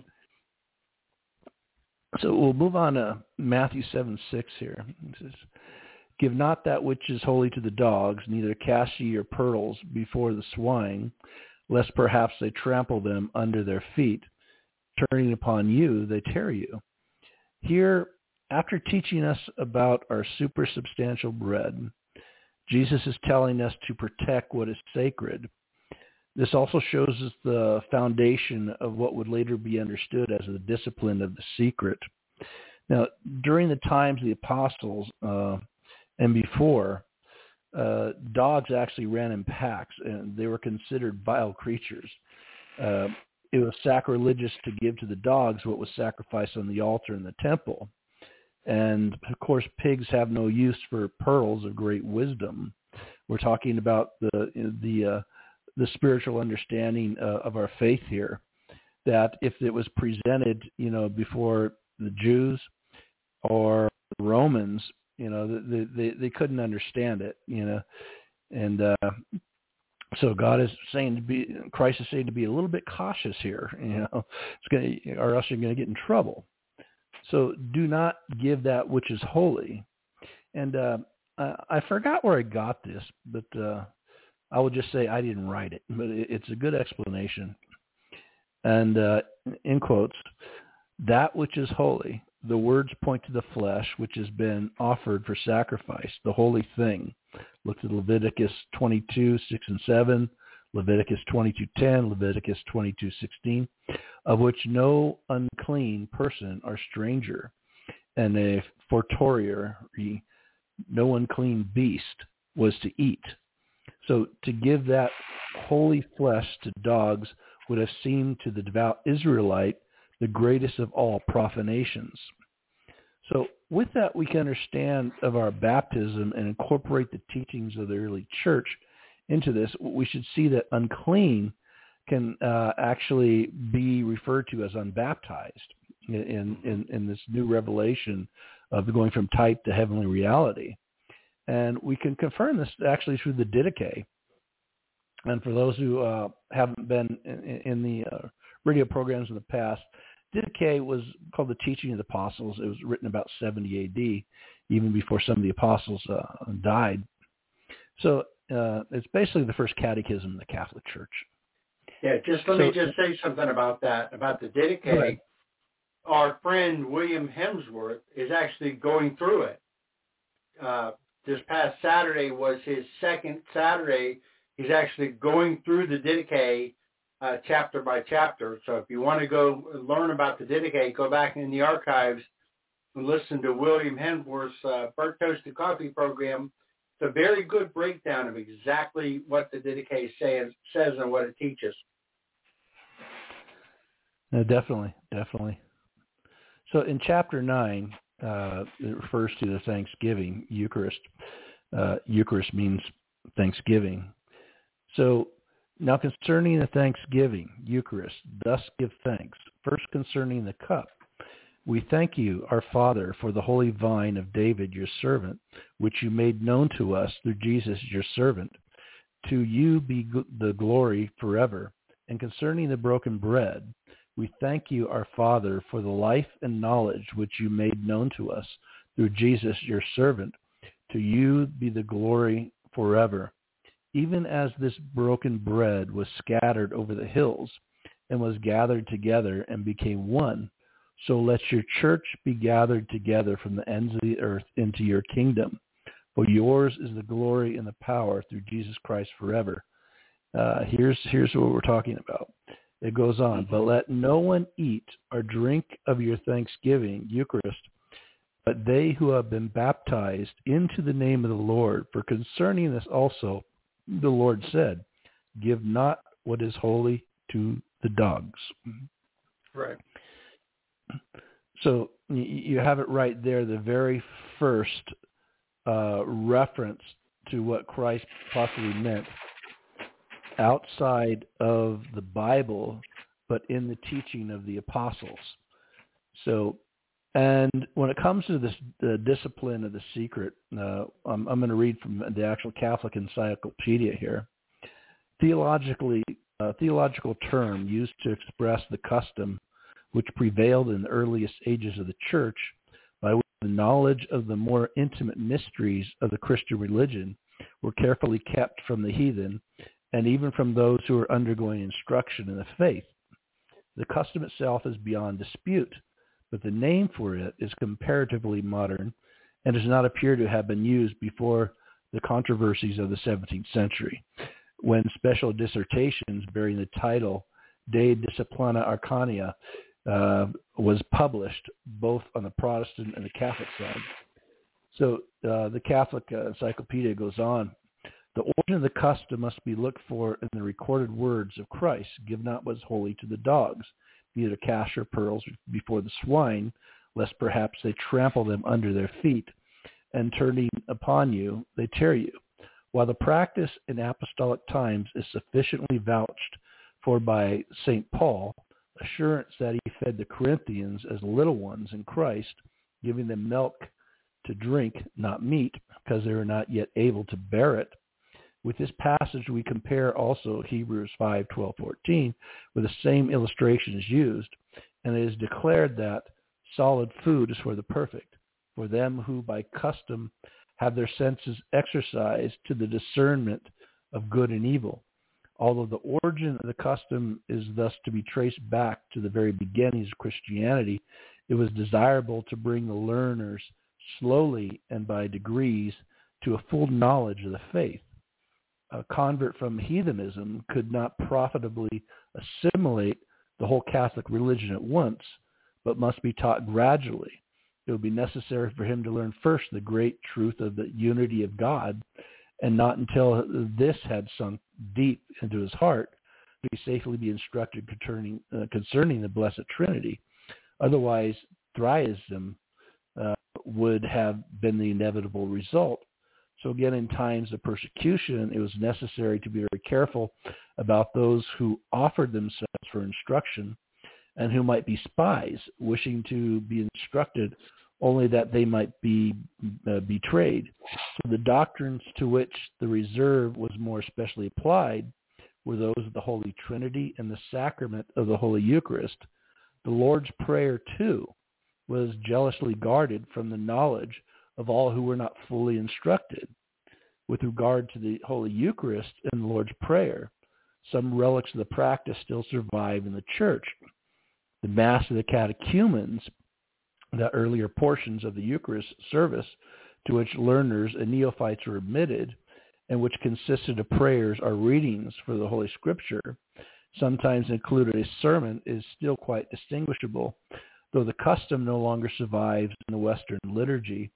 So we'll move on to Matthew seven six here. It says, give not that which is holy to the dogs, neither cast ye your pearls before the swine, lest perhaps they trample them under their feet. Turning upon you, they tear you. Here, after teaching us about our supersubstantial bread, Jesus is telling us to protect what is sacred. This also shows us the foundation of what would later be understood as the discipline of the secret. Now, during the times of the apostles uh, and before, uh, dogs actually ran in packs, and they were considered vile creatures. Uh, it was sacrilegious to give to the dogs what was sacrificed on the altar in the temple. And, of course, pigs have no use for pearls of great wisdom. We're talking about the the uh, the spiritual understanding uh, of our faith here, that if it was presented, you know, before the Jews or the Romans, you know, they, they, they couldn't understand it, you know. And uh, so God is saying to be, Christ is saying to be a little bit cautious here, you know, it's gonna, or else you're going to get in trouble. So do not give that which is holy. And uh, I forgot where I got this, but uh, I will just say I didn't write it, but it's a good explanation. And uh, in quotes, that which is holy, the words point to the flesh, which has been offered for sacrifice, the holy thing. Look at Leviticus twenty-two, six and seven, Leviticus twenty-two, ten, Leviticus twenty-two, sixteen, of which no unclean person or stranger, and a fortiori, no unclean beast was to eat. So to give that holy flesh to dogs would have seemed to the devout Israelite the greatest of all profanations. So with that, we can understand of our baptism and incorporate the teachings of the early church into this. We should see that unclean can uh, actually be referred to as unbaptized in, in, in this new revelation of going from type to heavenly reality. And we can confirm this actually through the Didache. And for those who uh, haven't been in, in the uh, radio programs in the past, Didache was called the Teaching of the Apostles. It was written about seventy A D, even before some of the apostles uh, died. So uh, it's basically the first catechism in the Catholic Church. Yeah, just let so, me just say something about that, about the Didache. Right. Our friend William Hemsworth is actually going through it. Uh, this past Saturday was his second Saturday. He's actually going through the Didache uh, chapter by chapter. So if you want to go learn about the Didache, go back in the archives and listen to William Hemsworth's uh, Burnt Toasted Coffee program. It's a very good breakdown of exactly what the Didache says, says and what it teaches. No, definitely, definitely. So in chapter nine, uh, it refers to the Thanksgiving Eucharist. Uh, Eucharist means Thanksgiving. So now concerning the Thanksgiving Eucharist, thus give thanks. First concerning the cup, We thank you, our Father, for the holy vine of David, your servant, which you made known to us through Jesus, your servant. To you be the glory forever. And concerning the broken bread, we thank you, our Father, for the life and knowledge which you made known to us through Jesus, your servant. To you be the glory forever. Even as this broken bread was scattered over the hills and was gathered together and became one, so let your church be gathered together from the ends of the earth into your kingdom. For yours is the glory and the power through Jesus Christ forever. Uh, here's here's what we're talking about. It goes on, but let no one eat or drink of your thanksgiving, Eucharist, but they who have been baptized into the name of the Lord. For concerning this also, the Lord said, give not what is holy to the dogs. Right. So you have it right there, the very first uh, reference to what Christ possibly meant outside of the Bible, but in the teaching of the apostles. So, and when it comes to this the discipline of the secret, uh, I'm, I'm going to read from the actual Catholic Encyclopedia here. Theologically, a theological term used to express the custom which prevailed in the earliest ages of the church, by which the knowledge of the more intimate mysteries of the Christian religion were carefully kept from the heathen, and even from those who were undergoing instruction in the faith. The custom itself is beyond dispute, but the name for it is comparatively modern and does not appear to have been used before the controversies of the seventeenth century, when special dissertations bearing the title De Disciplina Arcana uh, was published both on the Protestant and the Catholic side. So uh, the Catholic uh, Encyclopedia goes on, the origin of the custom must be looked for in the recorded words of Christ, give not what is holy to the dogs, be it a cash or pearls before the swine, lest perhaps they trample them under their feet, and turning upon you, they tear you. While the practice in apostolic times is sufficiently vouched for by Saint Paul, assurance that he fed the Corinthians as little ones in Christ, giving them milk to drink, not meat, because they were not yet able to bear it. With this passage, we compare also Hebrews five, twelve, fourteen, where the same illustration is used, and it is declared that solid food is for the perfect, for them who by custom have their senses exercised to the discernment of good and evil. Although the origin of the custom is thus to be traced back to the very beginnings of Christianity, it was desirable to bring the learners slowly and by degrees to a full knowledge of the faith. A convert from heathenism could not profitably assimilate the whole Catholic religion at once, but must be taught gradually. It would be necessary for him to learn first the great truth of the unity of God, and not until this had sunk deep into his heart could he safely be instructed concerning, uh, concerning the Blessed Trinity. Otherwise, thriasm uh, would have been the inevitable result. So again, in times of persecution, it was necessary to be very careful about those who offered themselves for instruction and who might be spies, wishing to be instructed only that they might be uh, betrayed. So the doctrines to which the reserve was more especially applied were those of the Holy Trinity and the sacrament of the Holy Eucharist. The Lord's Prayer, too, was jealously guarded from the knowledge of all who were not fully instructed. With regard to the Holy Eucharist and the Lord's Prayer, some relics of the practice still survive in the Church. The Mass of the Catechumens, the earlier portions of the Eucharist service to which learners and neophytes were admitted, and which consisted of prayers or readings for the Holy Scripture, sometimes included a sermon, is still quite distinguishable, though the custom no longer survives in the Western liturgy,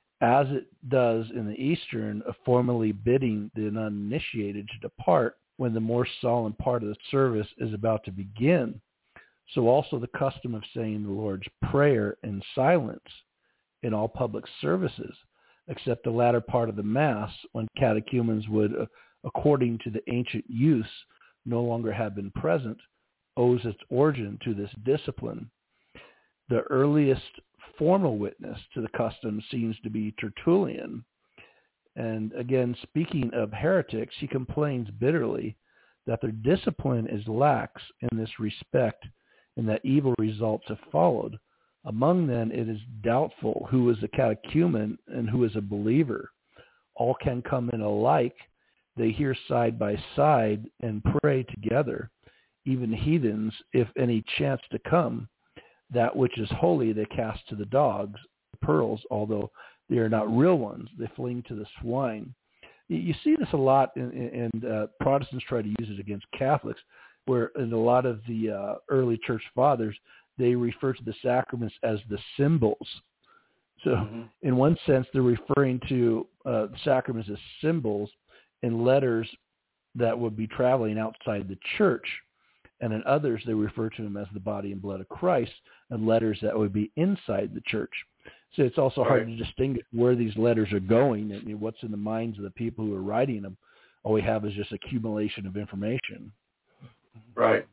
as it does in the Eastern, of formally bidding the uninitiated to depart when the more solemn part of the service is about to begin. So also the custom of saying the Lord's Prayer in silence in all public services, except the latter part of the Mass, when catechumens would, uh, according to the ancient use, no longer have been present, owes its origin to this discipline. The earliest formal witness to the custom seems to be Tertullian. And again, speaking of heretics, he complains bitterly that their discipline is lax in this respect and that evil results have followed. Among them, it is doubtful who is a catechumen and who is a believer. All can come in alike. They hear side by side and pray together. Even heathens, if any chance to come, that which is holy they cast to the dogs. The pearls, although they are not real ones, they fling to the swine. You see this a lot, in, and uh, Protestants try to use it against Catholics, where in a lot of the uh, early church fathers, they refer to the sacraments as the symbols. So mm-hmm. in one sense, they're referring to uh, the sacraments as symbols in letters that would be traveling outside the church. And in others, they refer to them as the body and blood of Christ and letters that would be inside the church. So it's also right. hard to distinguish where these letters are going and what's in the minds of the people who are writing them. All we have is just accumulation of information. Right.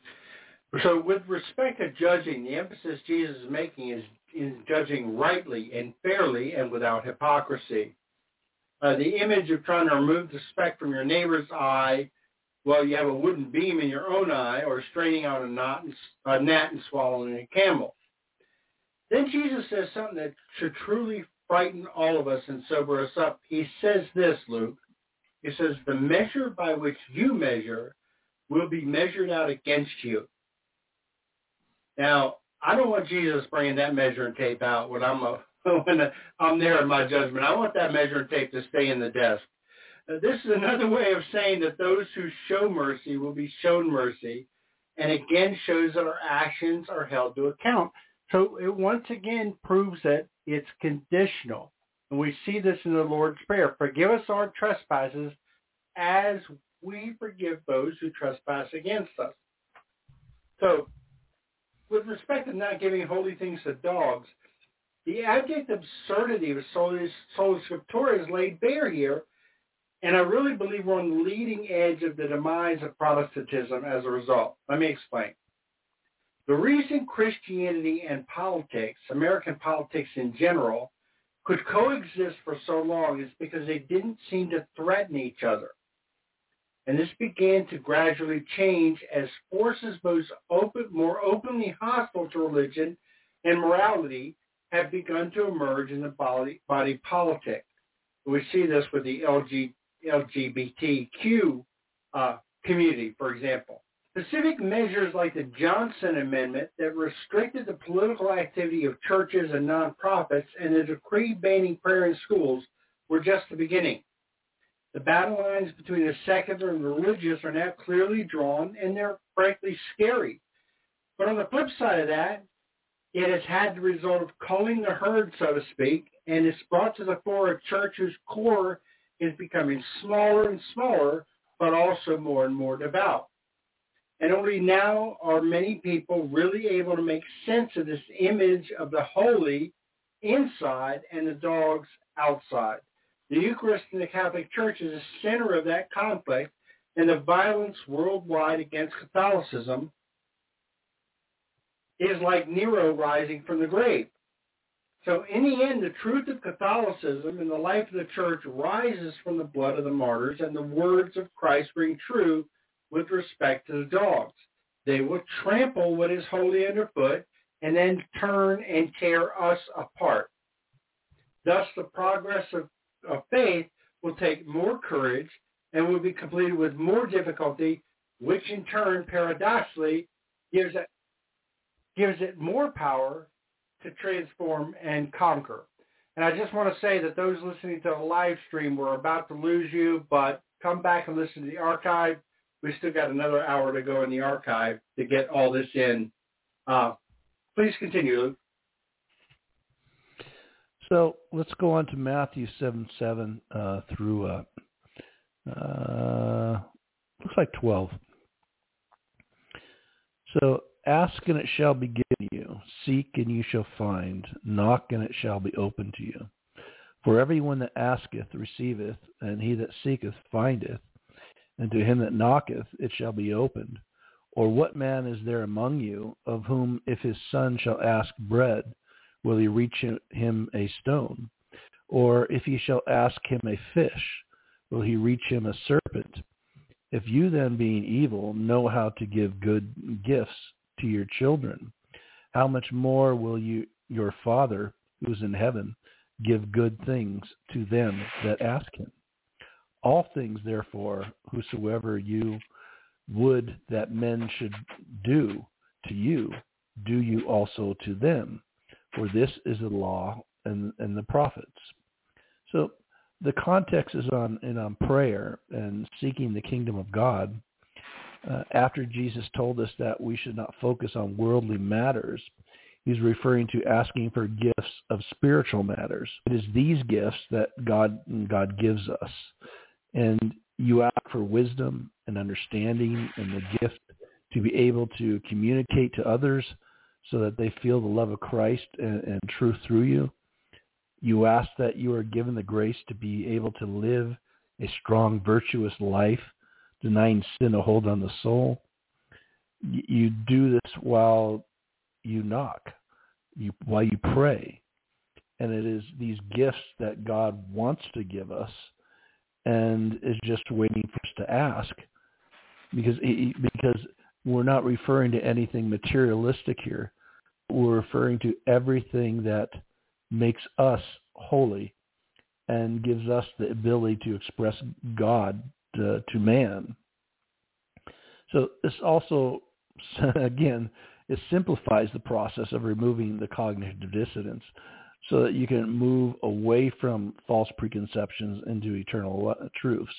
So with respect to judging, the emphasis Jesus is making is, is judging rightly and fairly and without hypocrisy. Uh, the image of trying to remove the speck from your neighbor's eye while you have a wooden beam in your own eye, or straining out a, knot and, a gnat and swallowing a camel. Then Jesus says something that should truly frighten all of us and sober us up. He says this, Luke. He says, the measure by which you measure will be measured out against you. Now, I don't want Jesus bringing that measuring tape out when I'm a, when I'm there in my judgment. I want that measuring tape to stay in the desk. Uh, this is another way of saying that those who show mercy will be shown mercy, and again shows that our actions are held to account. So it once again proves that it's conditional. And we see this in the Lord's Prayer. Forgive us our trespasses as we forgive those who trespass against us. So with respect to not giving holy things to dogs, the abject absurdity of Sola Scriptura is laid bare here, and I really believe we're on the leading edge of the demise of Protestantism as a result. Let me explain. The reason Christianity and politics, American politics in general, could coexist for so long is because they didn't seem to threaten each other. And this began to gradually change as forces both open, more openly hostile to religion and morality have begun to emerge in the body, body politic. We see this with the L G, L G B T Q uh, community, for example. Specific measures like the Johnson Amendment that restricted the political activity of churches and nonprofits and the decree banning prayer in schools were just the beginning. The battle lines between the secular and religious are now clearly drawn, and they're frankly scary. But on the flip side of that, it has had the result of culling the herd, so to speak, and it's brought to the fore a church whose core is becoming smaller and smaller, but also more and more devout. And only now are many people really able to make sense of this image of the holy inside and the dogs outside. The Eucharist in the Catholic Church is the center of that conflict, and the violence worldwide against Catholicism is like Nero rising from the grave. So in the end, the truth of Catholicism and the life of the Church rises from the blood of the martyrs, and the words of Christ ring true with respect to the dogs. They will trample what is holy underfoot and then turn and tear us apart. Thus, the progress of, of faith will take more courage and will be completed with more difficulty, which in turn, paradoxically, gives it, gives it more power to transform and conquer. And I just want to say that those listening to the live stream, we're about to lose you, but come back and listen to the archive. We still got another hour to go in the archive to get all this in. Uh, please continue, Luke. So let's go on to Matthew seven seven uh, through uh, uh, looks like twelve. So ask and it shall be given you. Seek and you shall find. Knock and it shall be opened to you. For everyone that asketh receiveth, and he that seeketh findeth. And to him that knocketh it shall be opened. Or what man is there among you, of whom if his son shall ask bread, will he reach him a stone? Or if he shall ask him a fish, will he reach him a serpent? If you then, being evil, know how to give good gifts to your children, how much more will you, your Father who is in heaven, give good things to them that ask him? All things, therefore, whosoever you would that men should do to you, do you also to them. For this is the law and, and the prophets. So the context is on, and on prayer and seeking the kingdom of God. Uh, after Jesus told us that we should not focus on worldly matters, he's referring to asking for gifts of spiritual matters. It is these gifts that God, God gives us. And you ask for wisdom and understanding and the gift to be able to communicate to others so that they feel the love of Christ and, and truth through you. You ask that you are given the grace to be able to live a strong, virtuous life, denying sin a hold on the soul. You do this while you knock, you, while you pray. And it is these gifts that God wants to give us and is just waiting for us to ask, because because we're not referring to anything materialistic here. We're referring to everything that makes us holy and gives us the ability to express God to, to man. So this also, again, it simplifies the process of removing the cognitive dissonance so that you can move away from false preconceptions into eternal truths.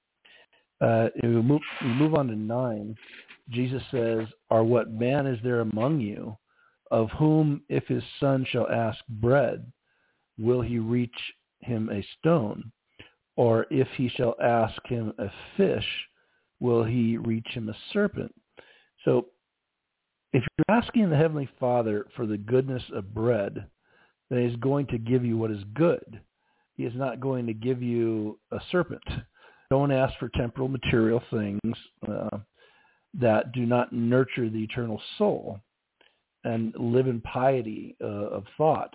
Uh, we, move, we move on to nine. Jesus says, or what man is there among you, of whom if his son shall ask bread, will he reach him a stone? Or if he shall ask him a fish, will he reach him a serpent? So if you're asking the Heavenly Father for the goodness of bread, then he's going to give you what is good. He is not going to give you a serpent. Don't ask for temporal material things uh, that do not nurture the eternal soul and live in piety uh, of thought.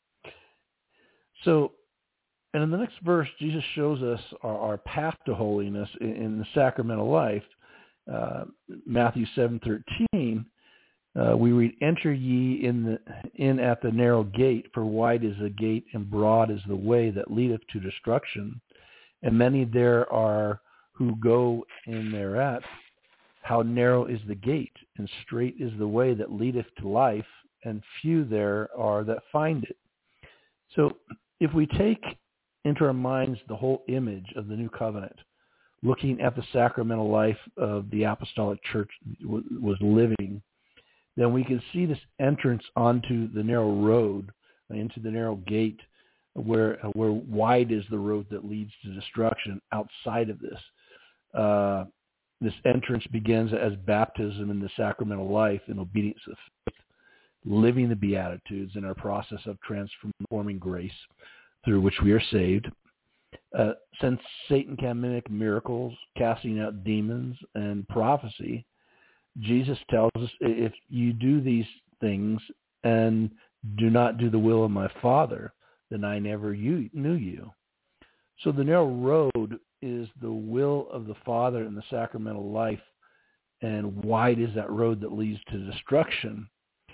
So, and in the next verse, Jesus shows us our, our path to holiness in, in the sacramental life. Uh, Matthew seven thirteen. Uh, we read, "Enter ye in the in at the narrow gate, for wide is the gate and broad is the way that leadeth to destruction, and many there are who go in thereat. How narrow is the gate, and strait is the way that leadeth to life, and few there are that find it." So if we take into our minds the whole image of the new covenant, looking at the sacramental life of the apostolic church was living, then we can see this entrance onto the narrow road, into the narrow gate, where where wide is the road that leads to destruction. Outside of this, uh, this entrance begins as baptism in the sacramental life in obedience of faith, living the Beatitudes in our process of transforming grace through which we are saved. Uh, since Satan can mimic miracles, casting out demons, and prophecy, Jesus tells us, if you do these things and do not do the will of my Father, then I never knew you. So the narrow road is the will of the Father in the sacramental life, and wide is that road that leads to destruction.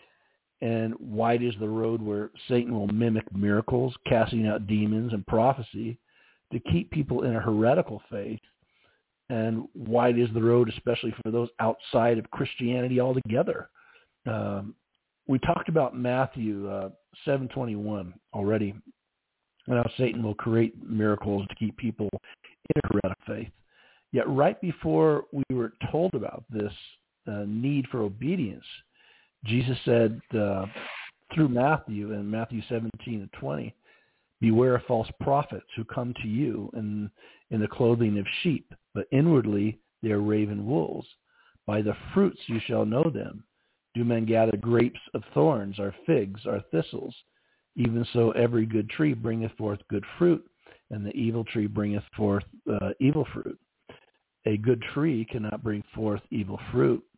And wide is the road where Satan will mimic miracles, casting out demons, and prophecy to keep people in a heretical faith. And wide is the road, especially for those outside of Christianity altogether. Um, we talked about Matthew uh, seven twenty-one already, and how Satan will create miracles to keep people in a heretical faith. Yet right before we were told about this uh, need for obedience, Jesus said uh, through Matthew, in Matthew seventeen and twenty, "Beware of false prophets who come to you in, in the clothing of sheep, but inwardly they are raven wolves. By the fruits you shall know them. Do men gather grapes of thorns, or figs, or thistles? Even so every good tree bringeth forth good fruit, and the evil tree bringeth forth uh, evil fruit. A good tree cannot bring forth evil fruit,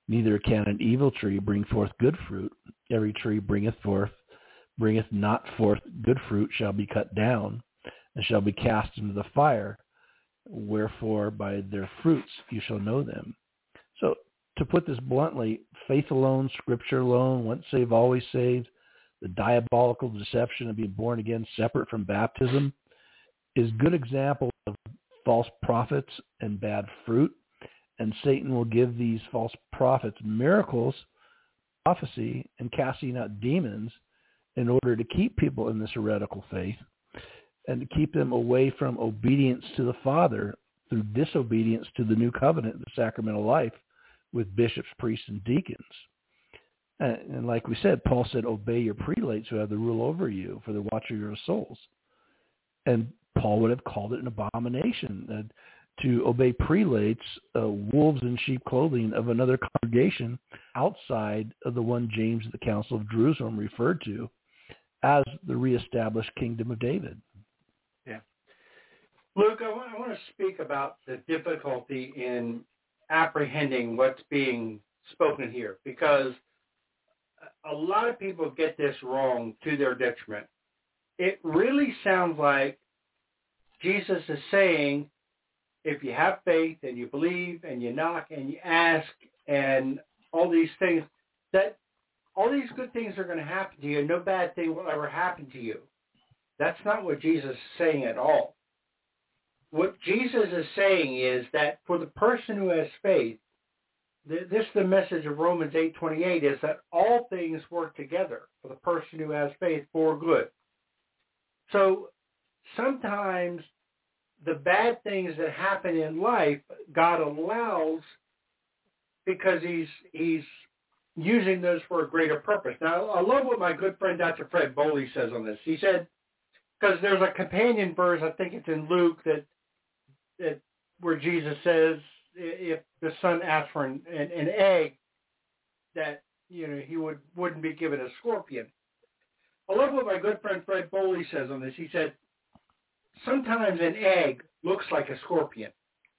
Neither can an evil tree bring forth good fruit. Every tree bringeth forth, bringeth not forth good fruit shall be cut down, and shall be cast into the fire. Wherefore by their fruits you shall know them. So to put this bluntly, faith alone, Scripture alone, once saved, always saved, the diabolical deception of being born again separate from baptism is good example of false prophets and bad fruit. And Satan will give these false prophets miracles, prophecy, and casting out demons in order to keep people in this heretical faith and to keep them away from obedience to the Father through disobedience to the new covenant, the sacramental life, with bishops, priests, and deacons. And, and like we said, Paul said, obey your prelates who have the rule over you, for the watch of your souls. And Paul would have called it an abomination uh, to obey prelates, uh, wolves in sheep clothing of another congregation outside of the one James at the Council of Jerusalem referred to as the reestablished kingdom of David. Yeah. Luke, I want, I want to speak about the difficulty in apprehending what's being spoken here, because a lot of people get this wrong to their detriment. It really sounds like Jesus is saying, if you have faith and you believe and you knock and you ask and all these things, that all these good things are going to happen to you and no bad thing will ever happen to you. That's not what Jesus is saying at all. What Jesus is saying is that for the person who has faith, this is the message of Romans eight twenty-eight, is that all things work together for the person who has faith for good. So sometimes the bad things that happen in life, God allows because he's he's using those for a greater purpose. Now, I love what my good friend Doctor Fred Boley says on this. He said, because there's a companion verse, I think it's in Luke, that, that where Jesus says, if the son asked for an, an, an egg, that you know he would, wouldn't be given a scorpion. I love what my good friend Fred Boley says on this. He said, sometimes an egg looks like a scorpion.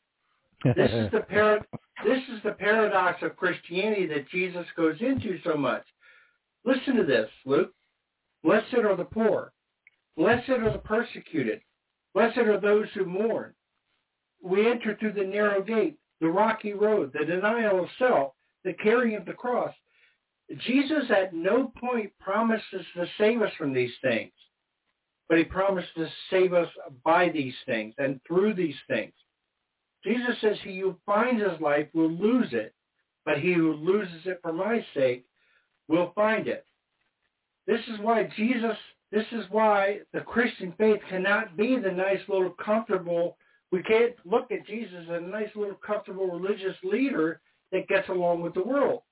This is the par- This is the paradox of Christianity that Jesus goes into so much. Listen to this, Luke. Blessed are the poor. Blessed are the persecuted. Blessed are those who mourn. We enter through the narrow gate, the rocky road, the denial of self, the carrying of the cross. Jesus at no point promises to save us from these things, but he promised to save us by these things and through these things. Jesus says he who finds his life will lose it, but he who loses it for my sake will find it. This is why Jesus, this is why the Christian faith cannot be the nice little comfortable, we can't look at Jesus as a nice little comfortable religious leader that gets along with the world.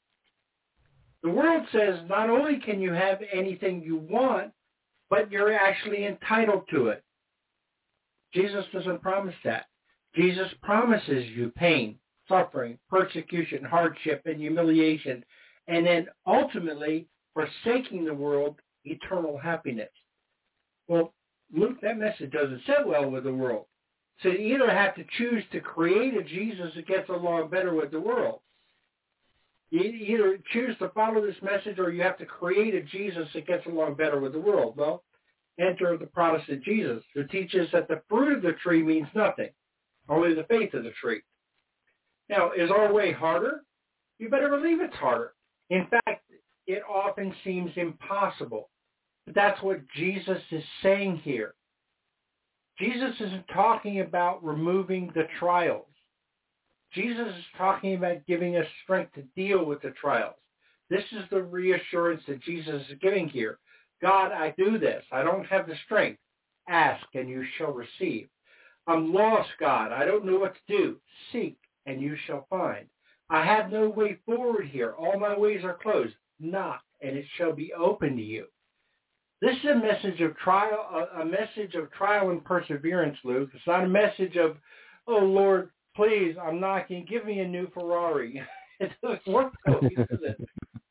The world says not only can you have anything you want, but you're actually entitled to it. Jesus doesn't promise that. Jesus promises you pain, suffering, persecution, hardship, and humiliation, and then ultimately, forsaking the world, eternal happiness. Well, Luke, that message doesn't sit well with the world. So you either have to choose to create a Jesus that gets along better with the world. You either choose to follow this message or you have to create a Jesus that gets along better with the world. Well, enter the Protestant Jesus, who teaches that the fruit of the tree means nothing, only the faith of the tree. Now, is our way harder? You better believe it's harder. In fact, it often seems impossible. But that's what Jesus is saying here. Jesus isn't talking about removing the trials. Jesus is talking about giving us strength to deal with the trials. This is the reassurance that Jesus is giving here. God, I do this. I don't have the strength. Ask, and you shall receive. I'm lost, God. I don't know what to do. Seek, and you shall find. I have no way forward here. All my ways are closed. Knock, and it shall be open to you. This is a message of trial, a message of trial and perseverance, Luke. It's not a message of, oh, Lord, please, I'm knocking. Give me a new Ferrari. It doesn't work that way, does it?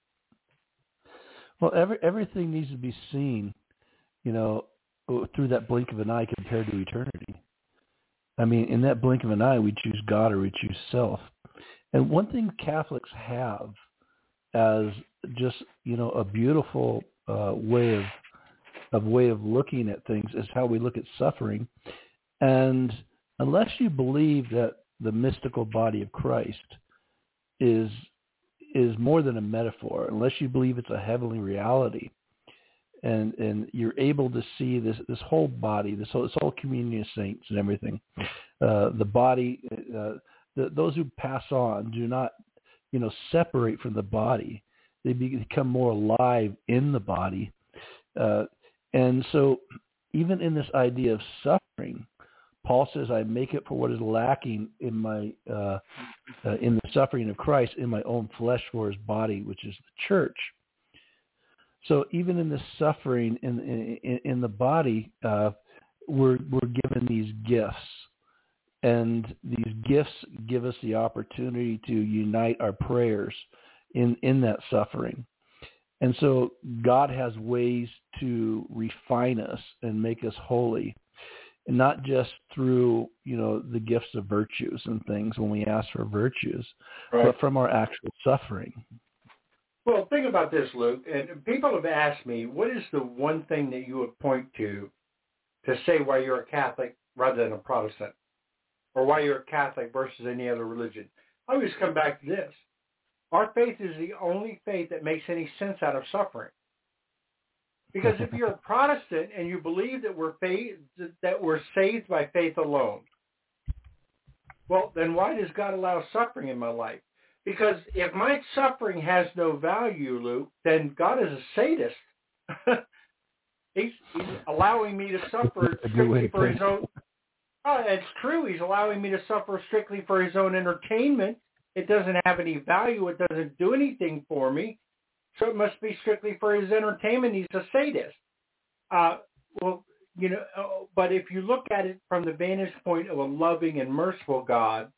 Well, every, everything needs to be seen, you know, through that blink of an eye compared to eternity. I mean, in that blink of an eye, we choose God or we choose self. And one thing Catholics have as just, you know, a beautiful uh, way of of way of looking at things is how we look at suffering. And unless you believe that the mystical body of Christ is is more than a metaphor, unless you believe it's a heavenly reality, and and you're able to see this this whole body, this whole, this whole communion of saints and everything, uh, the body, uh, the, those who pass on do not, you know, separate from the body. They become more alive in the body. Uh, and so even in this idea of suffering, Paul says, I make it for what is lacking in my uh, uh, in the suffering of Christ in my own flesh for his body, which is the church. So even in the suffering in in, in the body, uh, we're we're given these gifts, and these gifts give us the opportunity to unite our prayers in in that suffering. And so God has ways to refine us and make us holy, and not just through, you know, the gifts of virtues and things when we ask for virtues, right, but from our actual suffering. Well, think about this, Luke, and people have asked me, what is the one thing that you would point to to say why you're a Catholic rather than a Protestant, or why you're a Catholic versus any other religion? I always come back to this. Our faith is the only faith that makes any sense out of suffering. Because if you're a Protestant and you believe that we're faith, that we're saved by faith alone, well, then why does God allow suffering in my life? Because if my suffering has no value, Luke, then God is a sadist. he's, he's allowing me to suffer strictly for his own. Oh, it's true. He's allowing me to suffer strictly for his own entertainment. It doesn't have any value. It doesn't do anything for me. So it must be strictly for his entertainment. He's a sadist. Uh, well, you know, uh, but if you look at it from the vantage point of a loving and merciful God,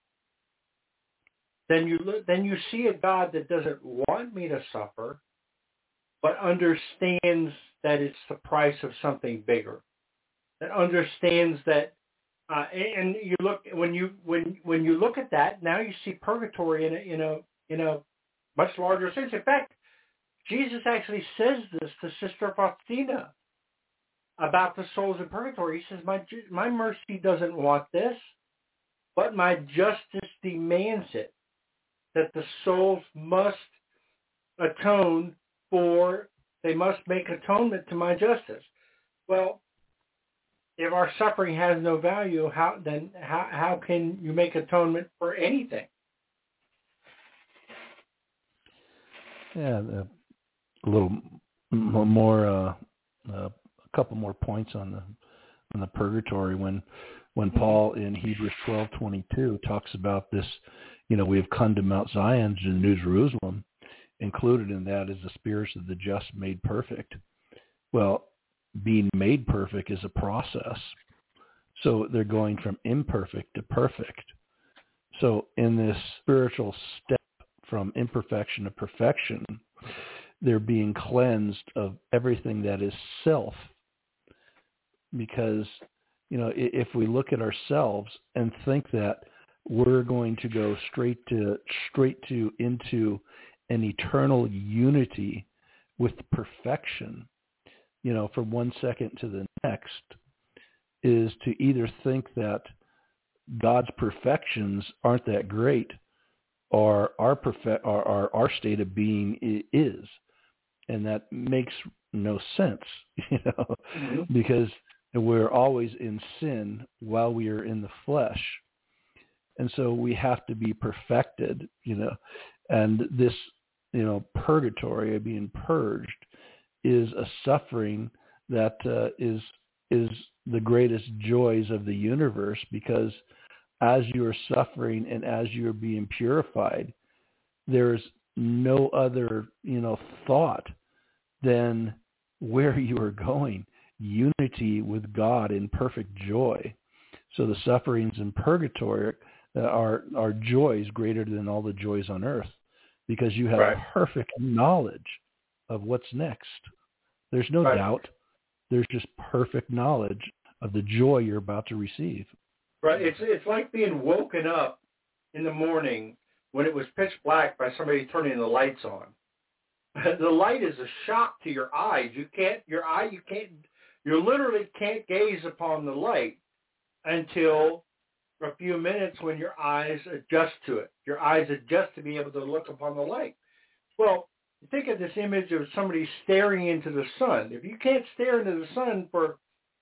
then you look, then you see a God that doesn't want me to suffer, but understands that it's the price of something bigger. That understands that, uh, and you look when you when when you look at that, now you see purgatory in a in a in a much larger sense. In fact, Jesus actually says this to Sister Faustina about the souls in purgatory. He says, my, my mercy doesn't want this, but my justice demands it, that the souls must atone for, they must make atonement to my justice. Well, if our suffering has no value, how then how, how can you make atonement for anything? Yeah, the, a little more, uh, uh, a couple more points on the on the purgatory. When when Paul in Hebrews twelve twenty-two talks about this, you know, we have come to Mount Zion, to the New Jerusalem. Included in that is the spirits of the just made perfect. Well, being made perfect is a process. So they're going from imperfect to perfect. So in this spiritual step from imperfection to perfection, they're being cleansed of everything that is self. Because, you know, if we look at ourselves and think that we're going to go straight to straight to into an eternal unity with perfection, you know, from one second to the next, is to either think that God's perfections aren't that great, or our perfect, or our, our state of being is, and that makes no sense, you know, mm-hmm. because we're always in sin while we are in the flesh, and so we have to be perfected, you know, and this, you know, purgatory, being purged, is a suffering that uh, is is the greatest joys of the universe, because as you are suffering and as you are being purified, there's no other, you know, thought than where you are going, unity with God in perfect joy. So the sufferings in purgatory are are joys greater than all the joys on earth, because you have right. perfect knowledge of what's next. There's no right. doubt. There's just perfect knowledge of the joy you're about to receive. Right. It's it's like being woken up in the morning when it was pitch black by somebody turning the lights on. The light is a shock to your eyes. You can't, your eye, you can't, you literally can't gaze upon the light until a few minutes when your eyes adjust to it. Your eyes adjust to be able to look upon the light. Well, think of this image of somebody staring into the sun. If you can't stare into the sun for,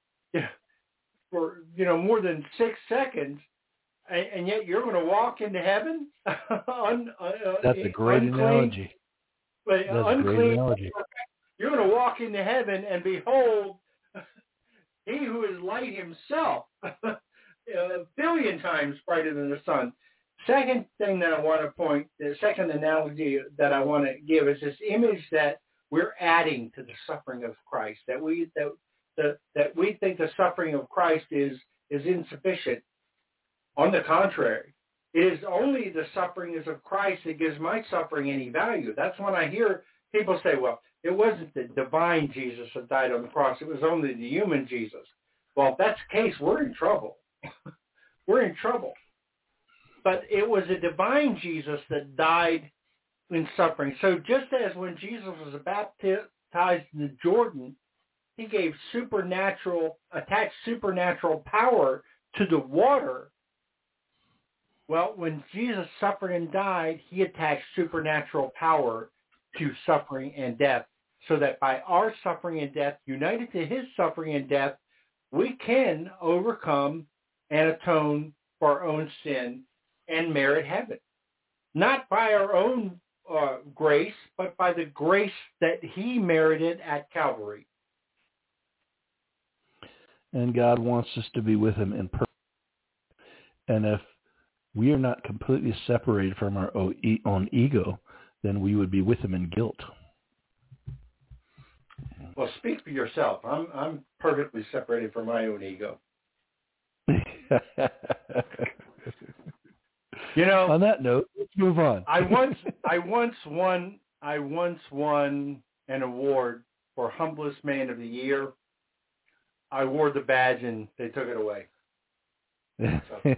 for you know, more than six seconds, and, and yet you're going to walk into heaven? Un, uh, That's a great unclean, analogy. But That's unclean, a great analogy. You're going to walk into heaven and behold he who is light himself, a billion times brighter than the sun. Second thing that I want to point, the second analogy that I want to give is this image that we're adding to the suffering of Christ, that we that that, that we think the suffering of Christ is is insufficient. On the contrary, it is only the sufferings of Christ that gives my suffering any value. That's when I hear people say, well, it wasn't the divine Jesus that died on the cross. It was only the human Jesus. Well, if that's the case, we're in trouble. We're in trouble. But it was a divine Jesus that died in suffering. So just as when Jesus was baptized in the Jordan, he gave supernatural, attached supernatural power to the water. Well, when Jesus suffered and died, he attached supernatural power to suffering and death, so that by our suffering and death, united to his suffering and death, we can overcome and atone for our own sin and merit heaven. Not by our own uh, grace, but by the grace that he merited at Calvary. And God wants us to be with him in purpose. And if we are not completely separated from our own ego, then we would be with him in guilt. Well, speak for yourself. I'm I'm perfectly separated from my own ego. You know, on that note, let's move on. I once I once won I once won an award for humblest man of the year. I wore the badge and they took it away. So,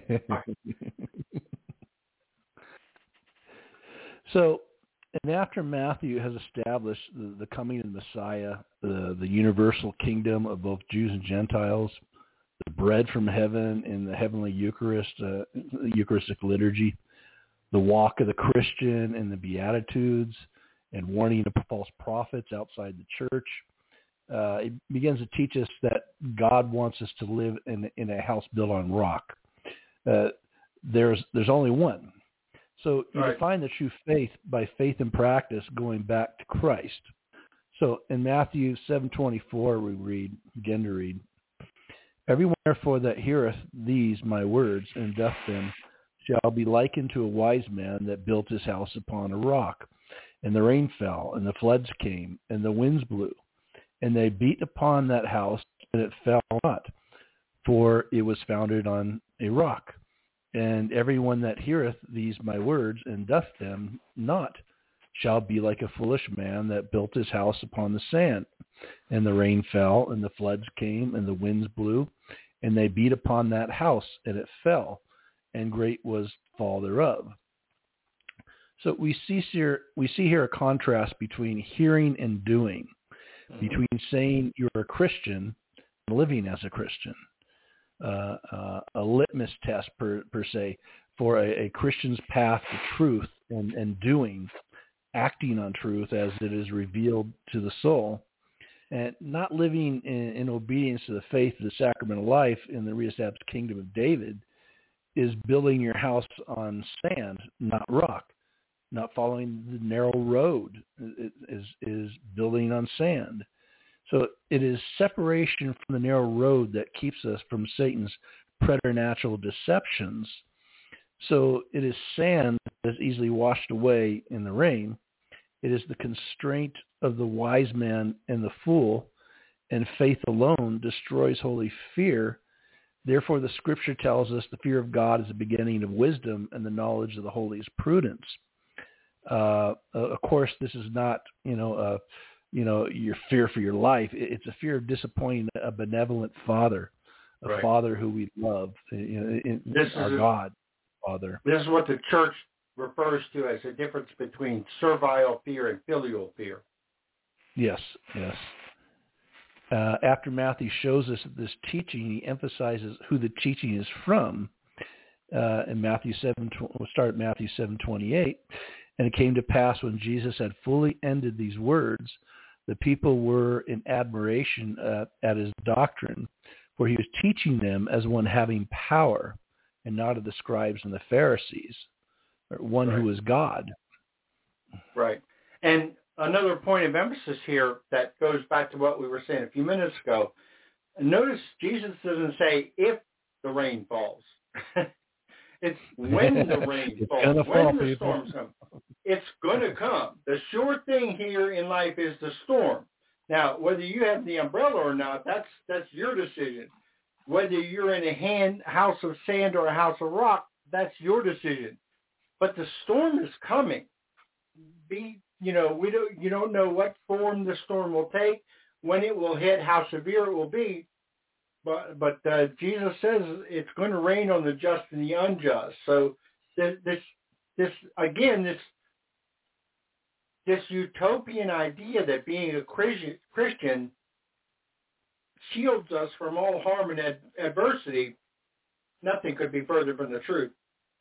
so and after Matthew has established the, the coming of the Messiah, the, the universal kingdom of both Jews and Gentiles, the bread from heaven in the heavenly Eucharist, uh, Eucharistic liturgy, the walk of the Christian and the Beatitudes, and warning of false prophets outside the church, uh, it begins to teach us that God wants us to live in, in a house built on rock. Uh, there's there's only one. So you right. define the true faith by faith and practice going back to Christ. So in Matthew seven twenty-four, we read, begin to read, everyone therefore that heareth these my words and doth them shall be likened to a wise man that built his house upon a rock. And the rain fell, and the floods came, and the winds blew, and they beat upon that house, and it fell not, for it was founded on a rock. And everyone that heareth these my words and doth them not shall be like a foolish man that built his house upon the sand. And the rain fell, and the floods came, and the winds blew, and they beat upon that house, and it fell, and great was the fall thereof. So we see here we see here a contrast between hearing and doing, mm-hmm. between saying you're a Christian and living as a Christian. Uh, uh, a litmus test per, per se for a, a Christian's path to truth and, and doing, acting on truth as it is revealed to the soul, and not living in, in obedience to the faith of the sacramental life in the reestablished kingdom of David is building your house on sand, not rock. Not following the narrow road is, is building on sand. So it is separation from the narrow road that keeps us from Satan's preternatural deceptions. So it is sand that is easily washed away in the rain. It is the constraint of the wise man and the fool, and faith alone destroys holy fear. Therefore, the scripture tells us the fear of God is the beginning of wisdom, and the knowledge of the holy is prudence. Uh, of course, this is not, you know, uh, you know, your fear for your life. It's a fear of disappointing a benevolent Father, a right. Father who we love, you know, in, this our is God, Father. This is what the church refers to as a difference between servile fear and filial fear. Yes, yes. Uh, after Matthew shows us this teaching, he emphasizes who the teaching is from. Uh, in Matthew seven, we'll start at Matthew seven twenty-eight. And it came to pass when Jesus had fully ended these words, the people were in admiration uh, at his doctrine, for he was teaching them as one having power, and not of the scribes and the Pharisees, or one Right. who was God. Right. And another point of emphasis here that goes back to what we were saying a few minutes ago. Notice Jesus doesn't say if the rain falls. It's when the rain It's falls, gonna when fall, the people. storms come. It's going to come. The sure thing here in life is the storm. Now, whether you have the umbrella or not, that's that's your decision. Whether you're in a hand, house of sand or a house of rock, that's your decision. But the storm is coming. Be you know we don't you don't know what form the storm will take, when it will hit, how severe it will be. But but uh, Jesus says it's going to rain on the just and the unjust. So this this, this again this this utopian idea that being a Christian, Christian shields us from all harm and ad- adversity, nothing could be further from the truth.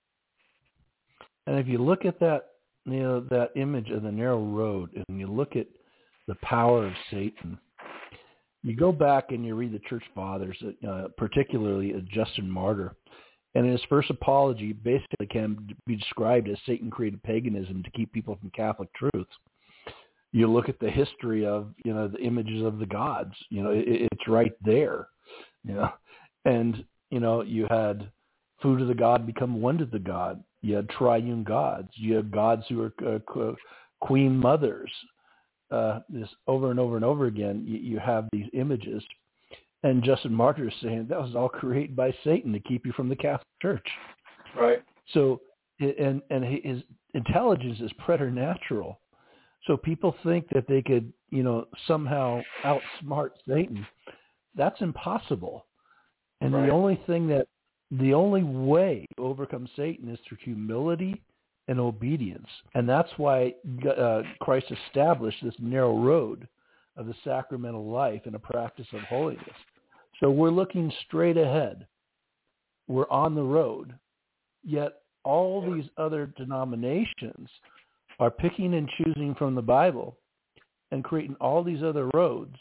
And if you look at that, you know, that image of the narrow road, and you look at the power of Satan, you go back and you read the church fathers, uh, particularly uh, Justin Martyr, and in his first apology basically can be described as Satan created paganism to keep people from Catholic truths. You look at the history of, you know, the images of the gods, you know, it, it's right there, you know, and, you know, you had food of the god become one to the god. You had triune gods. You had gods who were uh, queen mothers. Uh, this over and over and over again, you, you have these images. And Justin Martyr is saying that was all created by Satan to keep you from the Catholic Church. Right. So, and and his intelligence is preternatural. So people think that they could, you know, somehow outsmart Satan. That's impossible. And Right. the only thing that, the only way to overcome Satan is through humility and obedience. And that's why uh, Christ established this narrow road of the sacramental life and a practice of holiness. So we're looking straight ahead. We're on the road. Yet all these other denominations are picking and choosing from the Bible and creating all these other roads.